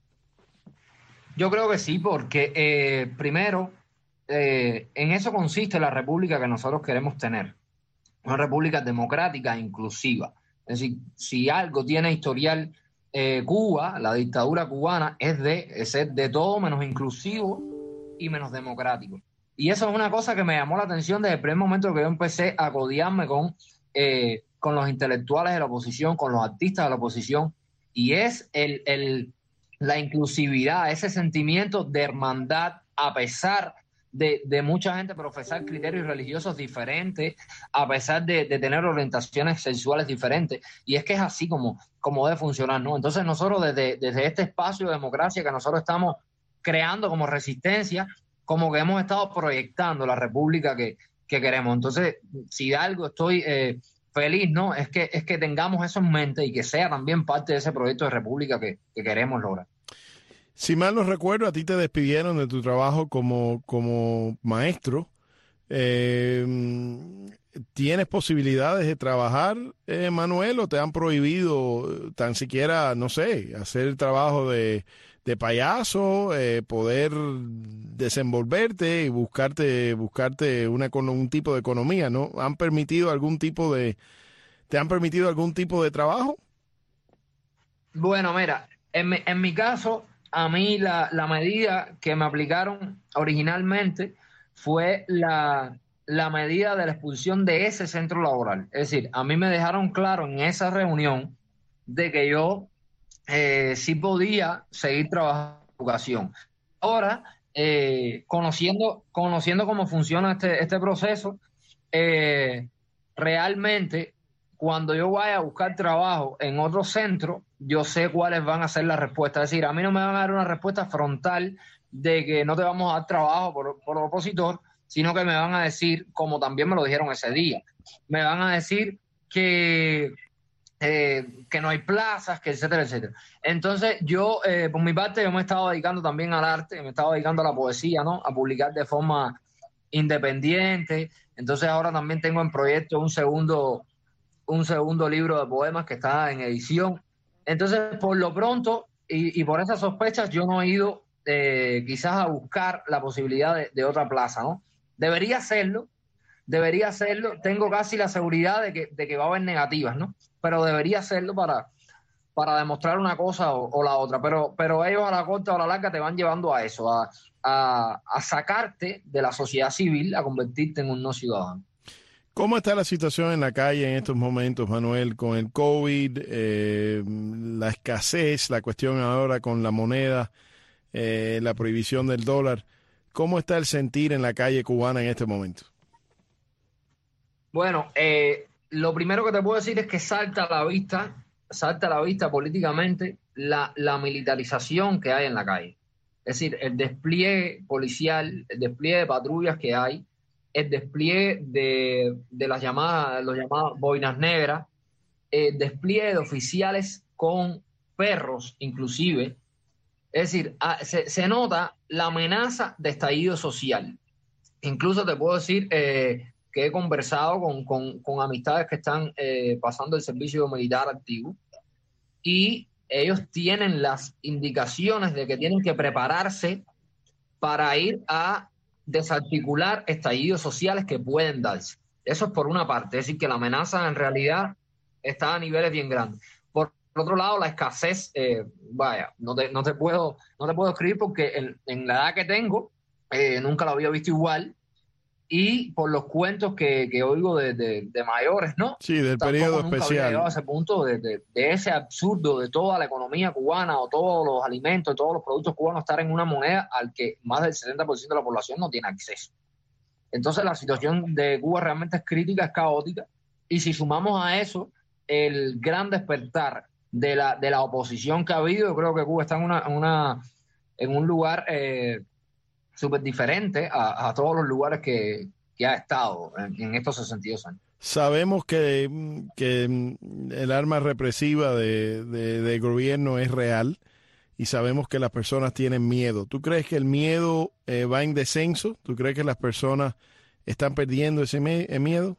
Yo creo que sí, porque eh, primero, eh, en eso consiste la república que nosotros queremos tener. Una república democrática e inclusiva. Es decir, si algo tiene historial eh, Cuba, la dictadura cubana, es de ser de todo menos inclusivo y menos democrático. Y eso es una cosa que me llamó la atención desde el primer momento que yo empecé a codiarme con, eh, con los intelectuales de la oposición, con los artistas de la oposición, y es el, el, la inclusividad, ese sentimiento de hermandad, a pesar de, de mucha gente profesar criterios religiosos diferentes, a pesar de, de tener orientaciones sexuales diferentes. Y es que es así como, como debe funcionar, ¿no? Entonces nosotros desde, desde este espacio de democracia que nosotros estamos creando como resistencia, como que hemos estado proyectando la república que, que queremos. Entonces, si de algo estoy eh, feliz, ¿no? Es que, es que tengamos eso en mente y que sea también parte de ese proyecto de república que, que queremos lograr. Si mal no recuerdo, a ti te despidieron de tu trabajo como, como maestro. Eh, ¿Tienes posibilidades de trabajar, eh, Manuel, o te han prohibido tan siquiera, no sé, hacer el trabajo de, de payaso, eh, poder desenvolverte y buscarte, buscarte una, un tipo de economía, ¿no? ¿Han permitido algún tipo de, te han permitido algún tipo de trabajo? Bueno, mira, en mi, en mi caso, a mí la, la medida que me aplicaron originalmente fue la, la medida de la expulsión de ese centro laboral. Es decir, a mí me dejaron claro en esa reunión de que yo eh, sí podía seguir trabajando en educación. Ahora, eh, conociendo, conociendo cómo funciona este, este proceso, eh, realmente cuando yo vaya a buscar trabajo en otro centro, yo sé cuáles van a ser las respuestas. Es decir, a mí no me van a dar una respuesta frontal de que no te vamos a dar trabajo por, por opositor, sino que me van a decir, como también me lo dijeron ese día, me van a decir que, eh, que no hay plazas, que etcétera, etcétera. Entonces yo, eh, por mi parte, yo me he estado dedicando también al arte, me he estado dedicando a la poesía, ¿no? A publicar de forma independiente. Entonces ahora también tengo en proyecto un segundo, un segundo libro de poemas que está en edición. Entonces, por lo pronto, y, y por esas sospechas, yo no he ido eh, quizás a buscar la posibilidad de, de otra plaza, ¿no? Debería hacerlo, debería hacerlo. Tengo casi la seguridad de que, de que va a haber negativas, ¿no? Pero debería hacerlo para, para demostrar una cosa o, o la otra. Pero, pero ellos a la corta o a la larga te van llevando a eso, a, a, a sacarte de la sociedad civil, a convertirte en un no ciudadano. ¿Cómo está la situación en la calle en estos momentos, Manuel, con el COVID, eh, la escasez, la cuestión ahora con la moneda, eh, la prohibición del dólar? ¿Cómo está el sentir en la calle cubana en este momento? Bueno, eh, lo primero que te puedo decir es que salta a la vista, salta a la vista políticamente la, la militarización que hay en la calle. Es decir, el despliegue policial, el despliegue de patrullas que hay, el despliegue de, de las llamadas, los llamados boinas negras, el despliegue de oficiales con perros inclusive. Es decir, a, se, se nota la amenaza de estallido social. Incluso te puedo decir eh, que he conversado con, con, con amistades que están eh, pasando el servicio militar activo y ellos tienen las indicaciones de que tienen que prepararse para ir a desarticular estallidos sociales que pueden darse. Eso es por una parte, es decir, que la amenaza en realidad está a niveles bien grandes. Por otro lado, la escasez, eh, vaya, no te, no te puedo no te puedo escribir porque en, en la edad que tengo eh, nunca lo había visto igual, y por los cuentos que, que oigo de, de, de mayores, ¿no? Sí, del Tampoco periodo nunca especial. había llegado a ese punto de, de, de ese absurdo de toda la economía cubana o todos los alimentos, todos los productos cubanos estar en una moneda al que más del setenta por ciento de la población no tiene acceso. Entonces la situación de Cuba realmente es crítica, es caótica, y si sumamos a eso el gran despertar de la, de la oposición que ha habido, yo creo que Cuba está en, una, una, en un lugar eh, súper diferente a, a todos los lugares que, que ha estado en, en estos sesenta y dos años. Sabemos que, que el arma represiva de, de, del gobierno es real y sabemos que las personas tienen miedo. ¿Tú crees que el miedo eh, va en descenso? ¿Tú crees que las personas están perdiendo ese me- miedo?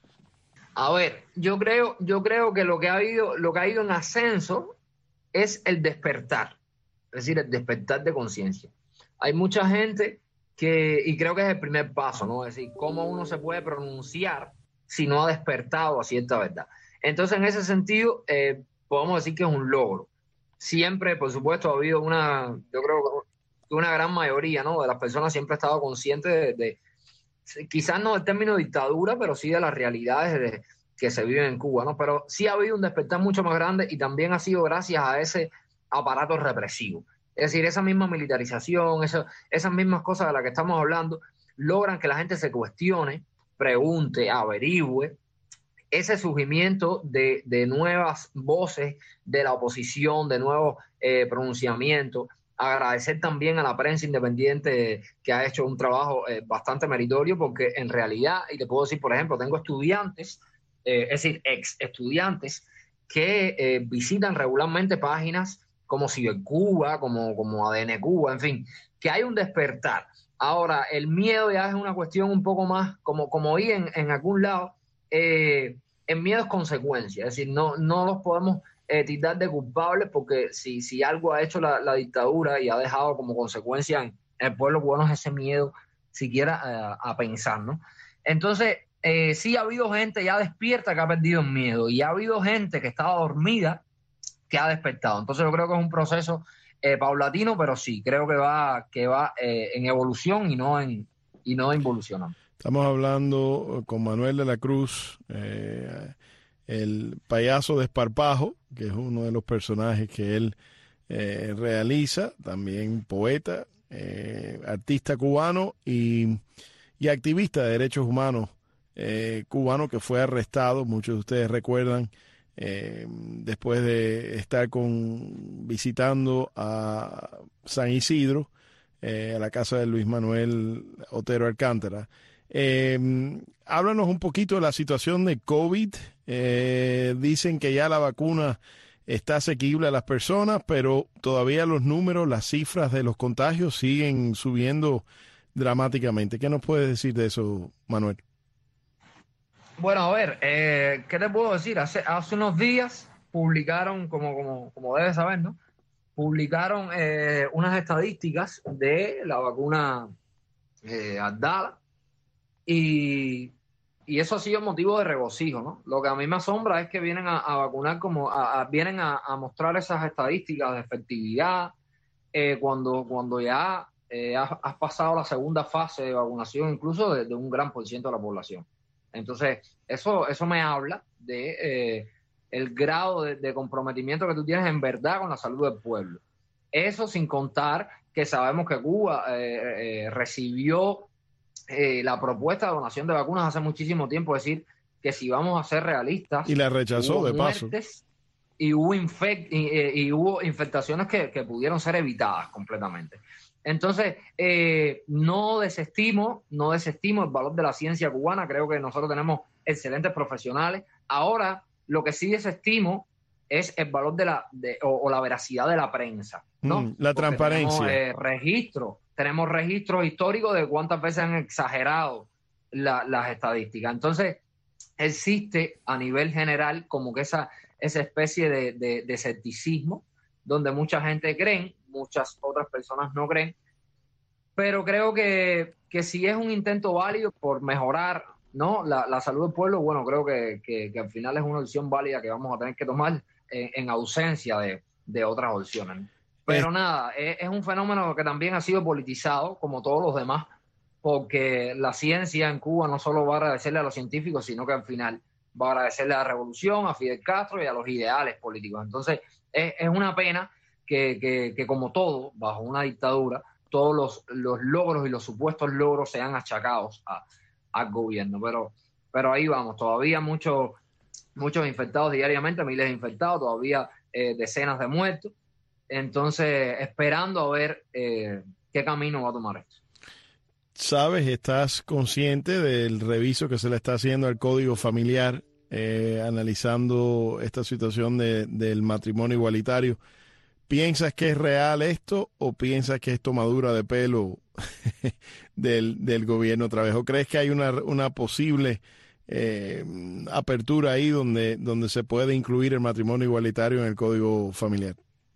A ver, yo creo, yo creo que lo que ha habido, lo que ha ido en ascenso es el despertar, es decir, el despertar de conciencia. Hay mucha gente que, y creo que es el primer paso, ¿no? Es decir, cómo uno se puede pronunciar si no ha despertado a cierta verdad. Entonces, en ese sentido, eh, podemos decir que es un logro. siempre, por supuesto, ha habido una, yo creo que una gran mayoría, ¿no?, de las personas siempre ha estado consciente de, de quizás no del término dictadura, pero sí de las realidades de, que se viven en Cuba, ¿no? Pero sí ha habido un despertar mucho más grande y también ha sido gracias a ese aparato represivo. Es decir, esa misma militarización, eso, esas mismas cosas de las que estamos hablando, logran que la gente se cuestione, pregunte, averigüe, ese surgimiento de, de nuevas voces de la oposición, de nuevos eh, pronunciamientos. Agradecer también a la prensa independiente que ha hecho un trabajo eh, bastante meritorio, porque en realidad, y te puedo decir, por ejemplo, tengo estudiantes, eh, es decir, ex estudiantes, que eh, visitan regularmente páginas como Cibercuba, como, como A D N Cuba, en fin, que hay un despertar. Ahora, el miedo ya es una cuestión un poco más, como, como oí en, en algún lado, eh, el miedo es consecuencia, es decir, no, no los podemos eh, tildar de culpables, porque si, si algo ha hecho la, la dictadura y ha dejado como consecuencia en el pueblo cubano es ese miedo siquiera eh, a pensar, ¿no? Entonces, eh, sí ha habido gente ya despierta que ha perdido el miedo, y ha habido gente que estaba dormida que ha despertado. Entonces yo creo que es un proceso eh, paulatino, pero sí, creo que va, que va eh, en evolución y no en, y no involucionando. Estamos hablando con Manuel de la Cruz, eh, el payaso de Esparpajo, que es uno de los personajes que él eh, realiza, también poeta, eh, artista cubano y, y activista de derechos humanos eh, cubano, que fue arrestado, muchos de ustedes recuerdan, Eh, después de estar con visitando a San Isidro, eh, a la casa de Luis Manuel Otero Alcántara. Eh, háblanos un poquito de la situación de COVID. Eh, dicen que ya la vacuna está asequible a las personas, pero todavía los números, las cifras de los contagios siguen subiendo dramáticamente. ¿Qué nos puedes decir de eso, Manuel? Bueno, a ver, eh, ¿qué te puedo decir? Hace, hace unos días publicaron, como, como, como debes saber, ¿no? Publicaron eh, unas estadísticas de la vacuna eh, Abdala, y, y eso ha sido motivo de regocijo, ¿no? Lo que a mí me asombra es que vienen a, a vacunar, como a, a, vienen a, a mostrar esas estadísticas de efectividad eh, cuando, cuando ya eh, has, has pasado la segunda fase de vacunación, incluso de, de un gran por ciento de la población. Entonces, eso, eso me habla de eh, el grado de, de comprometimiento que tú tienes en verdad con la salud del pueblo. Eso sin contar que sabemos que Cuba eh, eh, recibió eh, la propuesta de donación de vacunas hace muchísimo tiempo. Es decir, que si vamos a ser realistas... Y la rechazó, de paso. Y hubo, infect, y, y hubo infectaciones que, que pudieron ser evitadas completamente. Entonces, eh, no desestimo, no desestimo el valor de la ciencia cubana. Creo que nosotros tenemos excelentes profesionales. Ahora, lo que sí desestimo es el valor de la de, o, o la veracidad de la prensa, ¿no? Mm, la Porque transparencia. Tenemos eh, registros, tenemos registros históricos de cuántas veces han exagerado la, las estadísticas. Entonces, existe a nivel general como que esa, esa especie de, de, de escepticismo, donde mucha gente cree, muchas otras personas no creen, pero creo que, que si es un intento válido por mejorar, ¿no?, la, la salud del pueblo, bueno, creo que, que, que al final es una opción válida que vamos a tener que tomar en, en ausencia de, de otras opciones. Pero eh. nada, es, es un fenómeno que también ha sido politizado, como todos los demás, porque la ciencia en Cuba no solo va a agradecerle a los científicos, sino que al final va a agradecerle a la revolución, a Fidel Castro y a los ideales políticos. Entonces, es, es una pena que, que, que como todo, bajo una dictadura, todos los, los logros y los supuestos logros sean achacados a, al gobierno. Pero, pero ahí vamos, todavía muchos muchos infectados diariamente, miles de infectados, todavía eh, decenas de muertos. Entonces, esperando a ver eh, qué camino va a tomar esto. ¿Sabes, estás consciente del reviso que se le está haciendo al Código Familiar, eh, analizando esta situación de, del matrimonio igualitario? ¿Piensas que es real esto o piensas que es tomadura de pelo del, del gobierno otra vez? ¿O crees que hay una, una posible eh, apertura ahí donde, donde se puede incluir el matrimonio igualitario en el Código Familiar?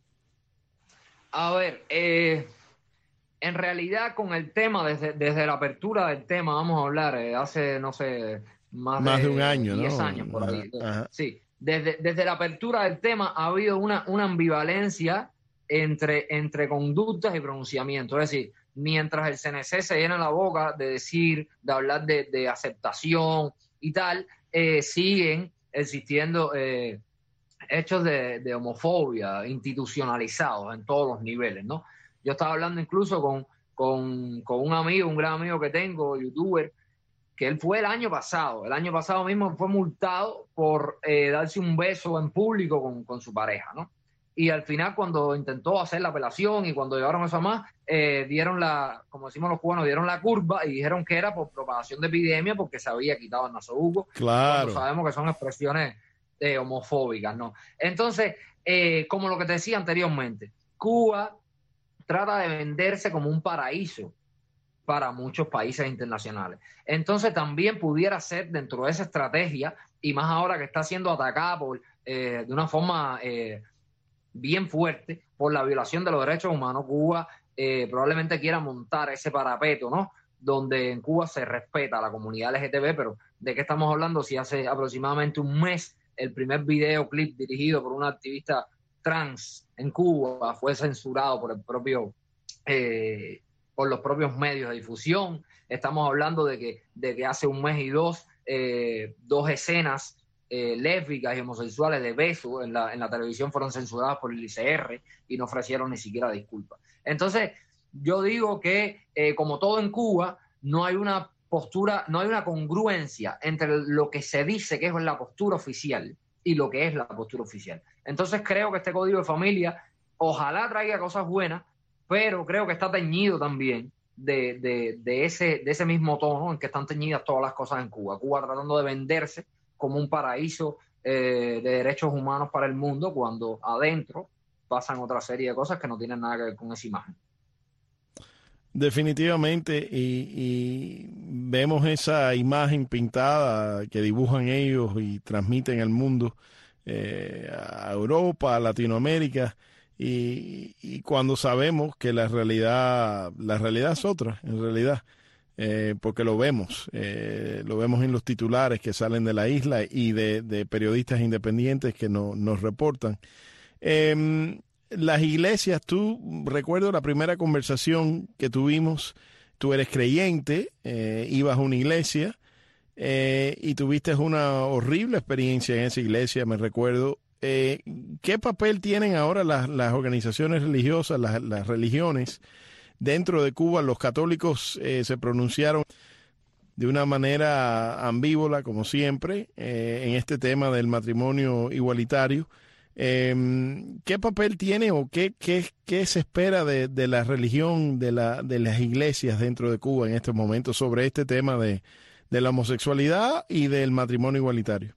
A ver, eh, en realidad con el tema, desde, desde la apertura del tema, vamos a hablar, eh, hace, no sé, más, más de, de un año, diez ¿no? años por ahí. Ajá. Sí, desde, desde la apertura del tema ha habido una, una ambivalencia entre, entre conductas y pronunciamientos. Es decir, mientras el C N C se llena la boca de decir, de hablar de, de aceptación y tal, eh, siguen existiendo eh, hechos de, de homofobia institucionalizados en todos los niveles, ¿no? Yo estaba hablando incluso con, con, con un amigo, un gran amigo que tengo, youtuber, que él fue el año pasado, el año pasado mismo fue multado por eh, darse un beso en público con, con su pareja, ¿no? Y al final, cuando intentó hacer la apelación y cuando llevaron eso a más, eh, dieron la, como decimos los cubanos, dieron la curva y dijeron que era por propagación de epidemia porque se había quitado el nasobuco. Claro. Cuando sabemos que son expresiones eh, homofóbicas, ¿no? Entonces, eh, como lo que te decía anteriormente, Cuba trata de venderse como un paraíso para muchos países internacionales. Entonces, también pudiera ser dentro de esa estrategia, y más ahora que está siendo atacada por, eh, de una forma... Eh, bien fuerte por la violación de los derechos humanos, Cuba eh, probablemente quiera montar ese parapeto, ¿no? Donde en Cuba se respeta a la comunidad L G T B, pero ¿de qué estamos hablando? Si hace aproximadamente un mes el primer videoclip dirigido por una activista trans en Cuba fue censurado por el propio eh, por los propios medios de difusión. Estamos hablando de que, de que hace un mes y dos, eh, dos escenas Eh, lésbicas y homosexuales de beso en la, en la televisión fueron censuradas por el I C R y no ofrecieron ni siquiera disculpas. Entonces, yo digo que, eh, como todo en Cuba, no hay una postura, no hay una congruencia entre lo que se dice que es la postura oficial y lo que es la postura oficial. Entonces, creo que este Código de Familia ojalá traiga cosas buenas, pero creo que está teñido también de, de, de, ese, de ese mismo tono en que están teñidas todas las cosas en Cuba. Cuba tratando de venderse como un paraíso eh, de derechos humanos para el mundo, cuando adentro pasan otra serie de cosas que no tienen nada que ver con esa imagen. Definitivamente, y, y vemos esa imagen pintada que dibujan ellos y transmiten al mundo, eh, a Europa, a Latinoamérica, y, y cuando sabemos que la realidad, la realidad es otra, en realidad. Eh, porque lo vemos, eh, lo vemos en los titulares que salen de la isla y de, de periodistas independientes que no, nos reportan. Eh, las iglesias, tú, recuerdo la primera conversación que tuvimos, tú eres creyente, eh, ibas a una iglesia eh, y tuviste una horrible experiencia en esa iglesia, me recuerdo. Eh, ¿Qué papel tienen ahora las, las organizaciones religiosas, las, las religiones? Dentro de Cuba, los católicos eh, se pronunciaron de una manera ambívola, como siempre, eh, en este tema del matrimonio igualitario. Eh, ¿Qué papel tiene o qué, qué, qué se espera de, de la religión, de, la, de las iglesias dentro de Cuba en estos momentos sobre este tema de, de la homosexualidad y del matrimonio igualitario?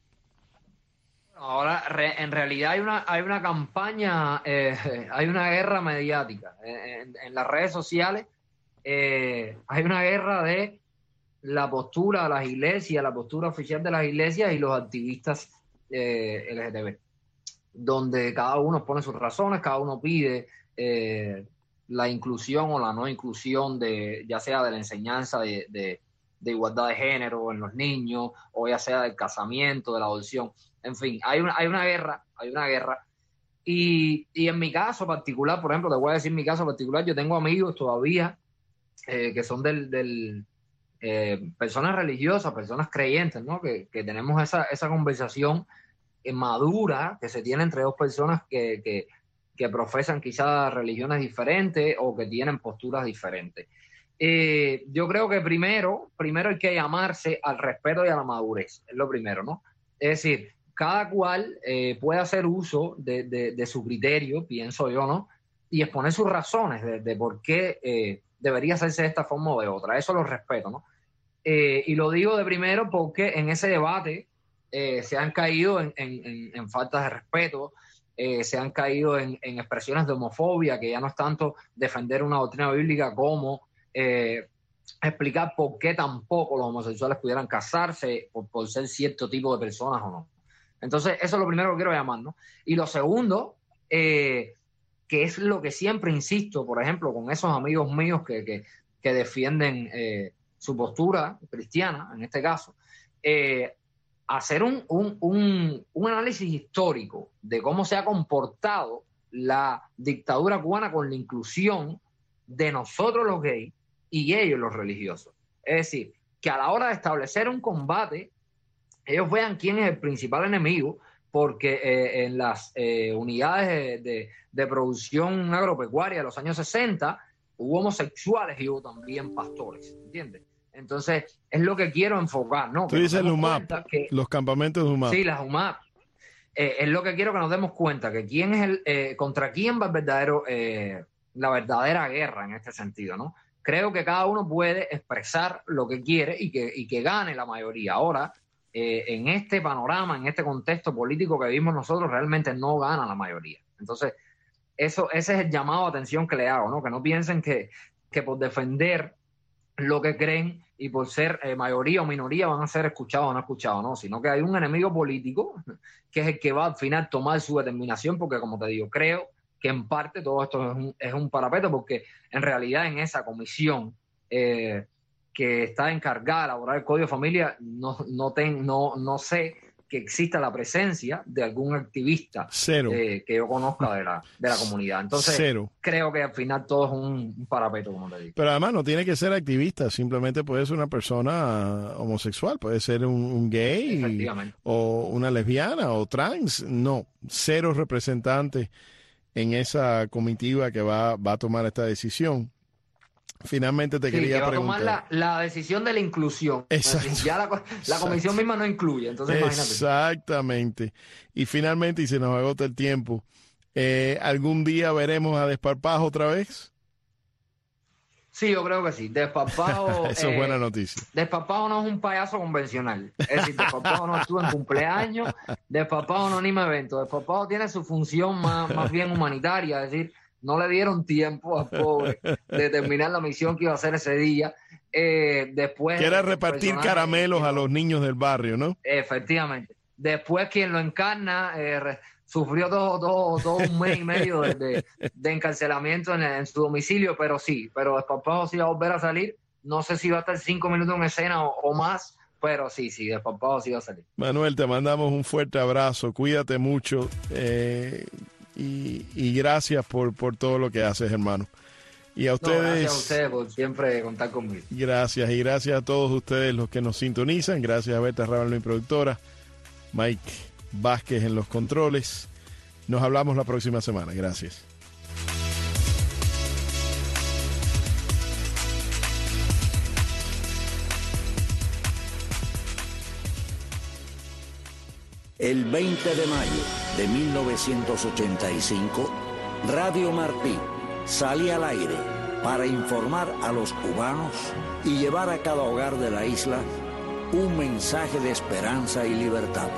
Ahora, re, en realidad hay una, hay una campaña, eh, hay una guerra mediática. En, en las redes sociales eh, hay una guerra de la postura de las iglesias, la postura oficial de las iglesias y los activistas eh, L G T B, donde cada uno pone sus razones, cada uno pide eh, la inclusión o la no inclusión de, ya sea de la enseñanza de, de, de igualdad de género en los niños, o ya sea del casamiento, de la adopción. En fin, hay una, hay una guerra, hay una guerra. Y, y en mi caso particular, por ejemplo, te voy a decir mi caso particular, yo tengo amigos todavía eh, que son del, del eh, personas religiosas, personas creyentes, ¿no? Que, que tenemos esa, esa conversación eh, madura que se tiene entre dos personas que, que, que profesan quizás religiones diferentes o que tienen posturas diferentes. Eh, yo creo que primero, primero hay que llamarse al respeto y a la madurez, es lo primero, ¿no? Es decir, cada cual eh, puede hacer uso de, de, de su criterio, pienso yo, ¿no? Y exponer sus razones de, de por qué eh, debería hacerse de esta forma o de otra. Eso lo respeto, ¿no? Eh, y lo digo de primero porque en ese debate eh, se han caído en, en, en, en faltas de respeto, eh, se han caído en, en expresiones de homofobia, que ya no es tanto defender una doctrina bíblica como eh, explicar por qué tampoco los homosexuales pudieran casarse por, por ser cierto tipo de personas o no. Entonces, eso es lo primero que quiero llamar, ¿no? Y lo segundo, eh, que es lo que siempre insisto, por ejemplo, con esos amigos míos que, que, que defienden eh, su postura cristiana, en este caso, eh, hacer un, un, un, un análisis histórico de cómo se ha comportado la dictadura cubana con la inclusión de nosotros los gays y ellos los religiosos. Es decir, que a la hora de establecer un combate, ellos vean quién es el principal enemigo, porque eh, en las eh, unidades de, de, de producción agropecuaria de los años sesenta hubo homosexuales y hubo también pastores, ¿entiendes? Entonces, es lo que quiero enfocar, ¿no? Tú dices el U M A P, que, los campamentos de U M A P. Sí, las U M A P. Eh, es lo que quiero que nos demos cuenta, que quién es el, eh, contra quién va el verdadero, eh, la verdadera guerra en este sentido, ¿no? Creo que cada uno puede expresar lo que quiere y que, y que gane la mayoría. Ahora, eh, en este panorama, en este contexto político que vivimos nosotros, realmente no gana la mayoría. Entonces, eso, ese es el llamado a atención que le hago, ¿no? Que no piensen que, que por defender lo que creen y por ser eh, mayoría o minoría van a ser escuchados o no escuchados, no, sino que hay un enemigo político que es el que va al final tomar su determinación, porque como te digo, creo que en parte todo esto es un, es un parapeto, porque en realidad en esa comisión eh, que está encargada de elaborar el Código de Familia, no, no, ten, no, no sé que exista la presencia de algún activista eh, que yo conozca de la, de la comunidad. Entonces, Cero. creo que al final todo es un, un parapeto, como te digo. Pero además no tiene que ser activista, simplemente puede ser una persona homosexual, puede ser un, un gay o una lesbiana o trans. No, cero representantes en esa comitiva que va, va a tomar esta decisión. Finalmente te sí, quería que va preguntar. a tomar la, la decisión de la inclusión. Exacto. Ya la, la Exacto. comisión misma no incluye, entonces imagínate. Exactamente. Y finalmente, y se nos agota el tiempo, eh, ¿algún día veremos a Desparpajo otra vez? Sí, yo creo que sí. Desparpajo... Eso eh, es buena noticia. Desparpajo no es un payaso convencional. Es decir, Desparpajo no estuvo en cumpleaños, Desparpajo no anima eventos. Desparpajo tiene su función más, más bien humanitaria, es decir, no le dieron tiempo al pobre de terminar la misión que iba a hacer ese día. Eh, después que era repartir caramelos a los niños del barrio, ¿no? Efectivamente. Después quien lo encarna eh, sufrió todo, todo, todo un mes y medio de, de, de encarcelamiento en, en su domicilio, pero sí, pero Desparpajo sí va a volver a salir. No sé si va a estar cinco minutos en escena o, o más, pero sí, sí, Desparpajo sí va a salir. Manuel, te mandamos un fuerte abrazo, cuídate mucho. Eh... Y, y gracias por, por todo lo que haces, hermano. Y a ustedes... No, gracias a ustedes por siempre contar conmigo. Gracias, y gracias a todos ustedes los que nos sintonizan. Gracias a Berta Rábal, mi productora. Mike Vázquez en los controles. Nos hablamos la próxima semana. Gracias. El veinte de mayo de mil novecientos ochenta y cinco, Radio Martí sale al aire para informar a los cubanos y llevar a cada hogar de la isla un mensaje de esperanza y libertad.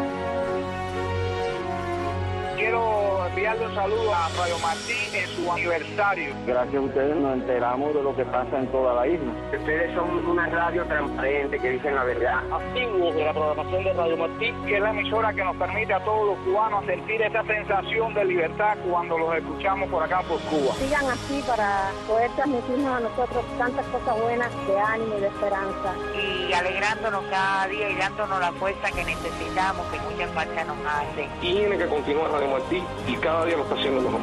Quiero enviarle un saludo a Radio Martí en su aniversario. Gracias a ustedes nos enteramos de lo que pasa en toda la isla. Ustedes son una radio transparente que dicen la verdad. Activos de la programación de Radio Martí, que es la emisora que nos permite a todos los cubanos sentir esa sensación de libertad cuando los escuchamos por acá por Cuba. Sigan así para poder transmitirnos a nosotros tantas cosas buenas de ánimo y de esperanza. Y alegrándonos cada día y dándonos la fuerza que necesitamos, que mucha falta nos hace. Tiene que continuar Radio Martí y cada día lo está haciendo mejor.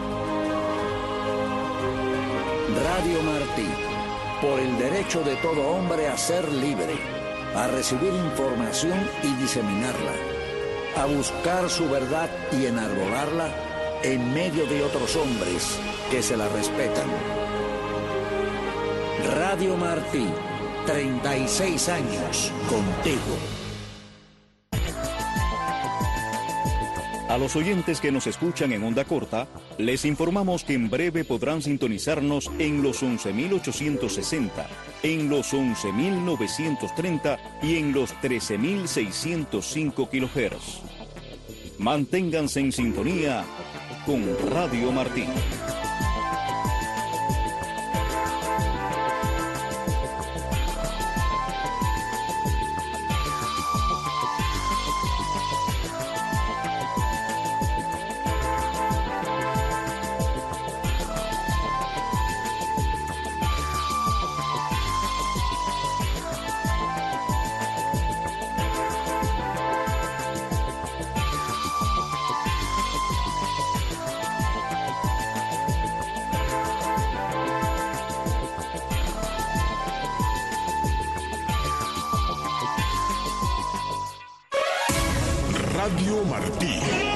Radio Martí, por el derecho de todo hombre a ser libre, a recibir información y diseminarla, a buscar su verdad y enarbolarla en medio de otros hombres que se la respetan. Radio Martí, treinta y seis años contigo. A los oyentes que nos escuchan en onda corta, les informamos que en breve podrán sintonizarnos en los once mil ochocientos sesenta, en los once mil novecientos treinta y en los trece mil seiscientos cinco kilohertz. Manténganse en sintonía con Radio Martí. Radio Martí.